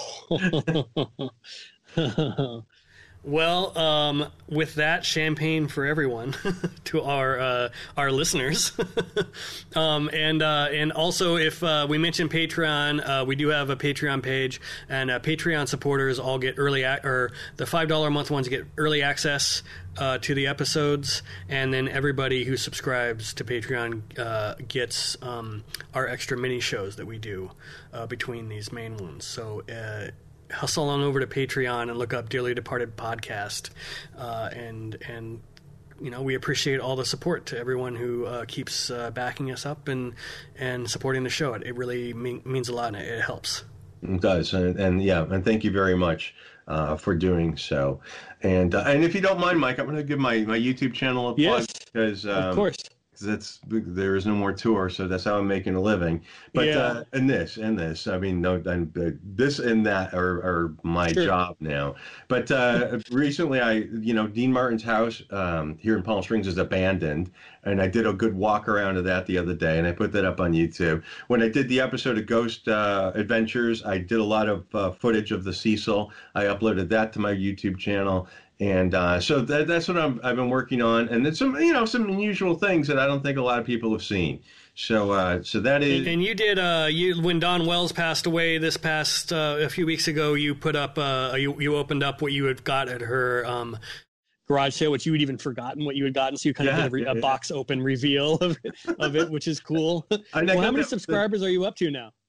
Well, um, with that, champagne for everyone to our uh, our listeners, um, and uh, and also if uh, we mentioned Patreon, uh, we do have a Patreon page, and uh, Patreon supporters all get early ac- or the five dollar a month ones get early access uh, to the episodes, and then everybody who subscribes to Patreon uh, gets um, our extra mini shows that we do uh, between these main ones. So. Uh, Hustle on over to Patreon and look up Dearly Departed Podcast, uh, and and you know we appreciate all the support to everyone who uh, keeps uh, backing us up and and supporting the show. It, it really mean, means a lot, and it, it helps. It does, and, and yeah, and thank you very much uh, for doing so. And uh, and if you don't mind, Mike, I'm going to give my, my YouTube channel a plug yes, because um, of course. That's there is no more tour, so that's how I'm making a living. But yeah. uh, and this and this, I mean, no, and, uh, this and that are, are my sure. job now. But uh, recently, I, you know, Dean Martin's house um, here in Palm Springs is abandoned, and I did a good walk around of that the other day, and I put that up on YouTube. When I did the episode of Ghost uh, Adventures, I did a lot of uh, footage of the Cecil. I uploaded that to my YouTube channel. And uh, so that, that's what I'm, I've been working on, and it's some, you know, some unusual things that I don't think a lot of people have seen. So, uh, so that is. And you did, uh, you when Don Wells passed away this past uh, a few weeks ago. You put up, uh, you you opened up what you had got at her um, garage sale, which you had even forgotten what you had gotten. So you kind yeah, of did a, re- yeah, a yeah. box open reveal of it, of it, which is cool. Well, how many subscribers the, are you up to now?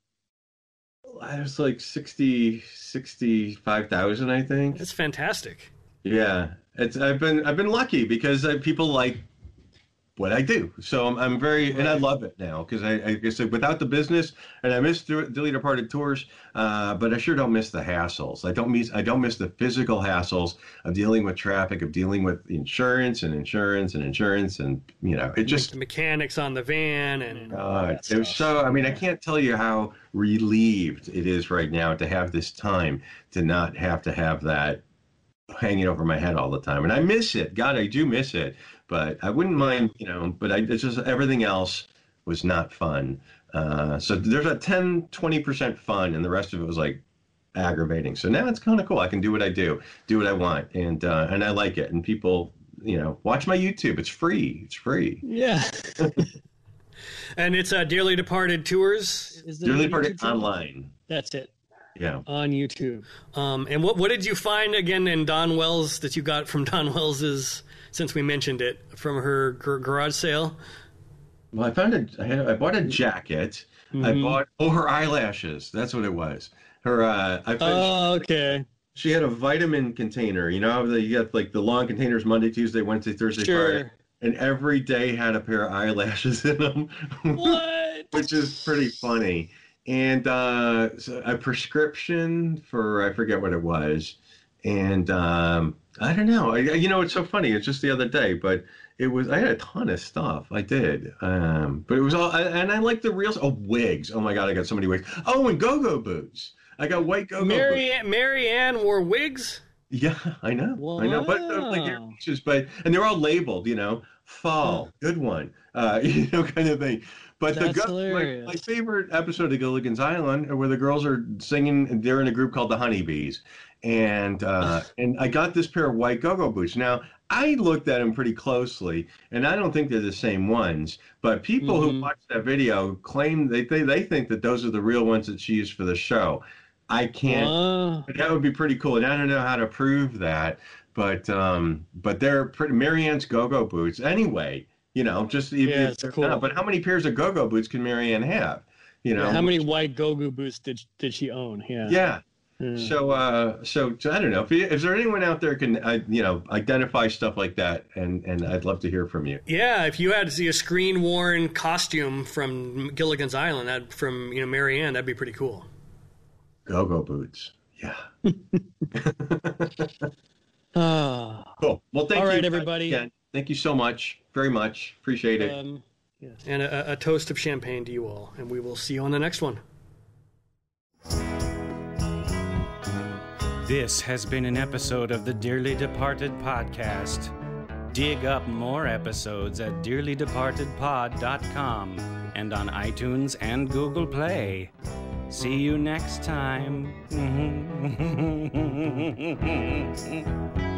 I was like sixty, sixty-five thousand, I think. That's fantastic. Yeah, it's I've been I've been lucky because uh, people like what I do, so I'm, I'm very and I love it now because I, I guess without the business, and I miss Dearly Departed tours, uh, but I sure don't miss the hassles. I don't miss I don't miss the physical hassles of dealing with traffic, of dealing with insurance and insurance and insurance, and you know it just the mechanics on the van and uh, it was so. I mean, I can't tell you how relieved it is right now to have this time to not have to have that hanging over my head all the time, and I miss it. God, I do miss it, but I wouldn't mind, you know. But I, it's just everything else was not fun. Uh, so there's a ten, twenty percent fun, and the rest of it was like aggravating. So now it's kind of cool. I can do what I do, do what I want, and uh, and I like it. And people, you know, watch my YouTube. It's free. It's free. Yeah. And it's uh, Dearly Departed Tours. Is Dearly Departed Online. That's it. Yeah. On YouTube. Um, and what what did you find again in Don Wells that you got from Don Wells's, since we mentioned it, from her gar- garage sale? Well, I found a, I, had, I bought a jacket. Mm-hmm. I bought, oh, her eyelashes. That's what it was. Her, uh, I found, oh, okay. She had a vitamin container. You know, you got like the long containers Monday, Tuesday, Wednesday, Thursday, sure. Friday. And every day had a pair of eyelashes in them. What? Which is pretty funny. And uh, so a prescription for, I forget what it was. And um, I don't know. I, you know, it's so funny. It's just the other day, but it was, I had a ton of stuff. I did. Um, but it was all, and I like the real, oh, wigs. Oh my God, I got so many wigs. Oh, and go-go boots. I got white go-go Mary, boots. Mary Ann wore wigs? Yeah, I know. Wow. I know. But uh, like earpieces, but, and they're all labeled, you know, fall, good one, uh, you know, kind of thing. But That's the go- my, my favorite episode of Gilligan's Island are where the girls are singing, and they're in a group called the Honeybees. and uh, and I got this pair of white go-go boots. Now, I looked at them pretty closely, and I don't think they're the same ones. But people Mhm. who watched that video claim they, they they think that those are the real ones that she used for the show. I can't. Uh, But that would be pretty cool, and I don't know how to prove that. But um, but they're pretty Marianne's go-go boots. Anyway, you know, just even Yeah, if it's they're cool. not. But how many pairs of go-go boots can Marianne have? You know, how many white go-go boots did did she own? Yeah. Yeah. Yeah. So, uh, so, so I don't know if, you, if there anyone out there can, uh, you know, identify stuff like that, and and I'd love to hear from you. Yeah, if you had to see a screen worn costume from Gilligan's Island, that from you know Marianne, that'd be pretty cool. Go-go boots. Yeah. Ah. Cool. Well, thank All you right, guys everybody. again. Thank you so much. Very much. Appreciate it. Um, yes. And a, a toast of champagne to you all, and we will see you on the next one. This has been an episode of the Dearly Departed podcast. Dig up more episodes at dearly departed pod dot com and on iTunes and Google Play. See you next time.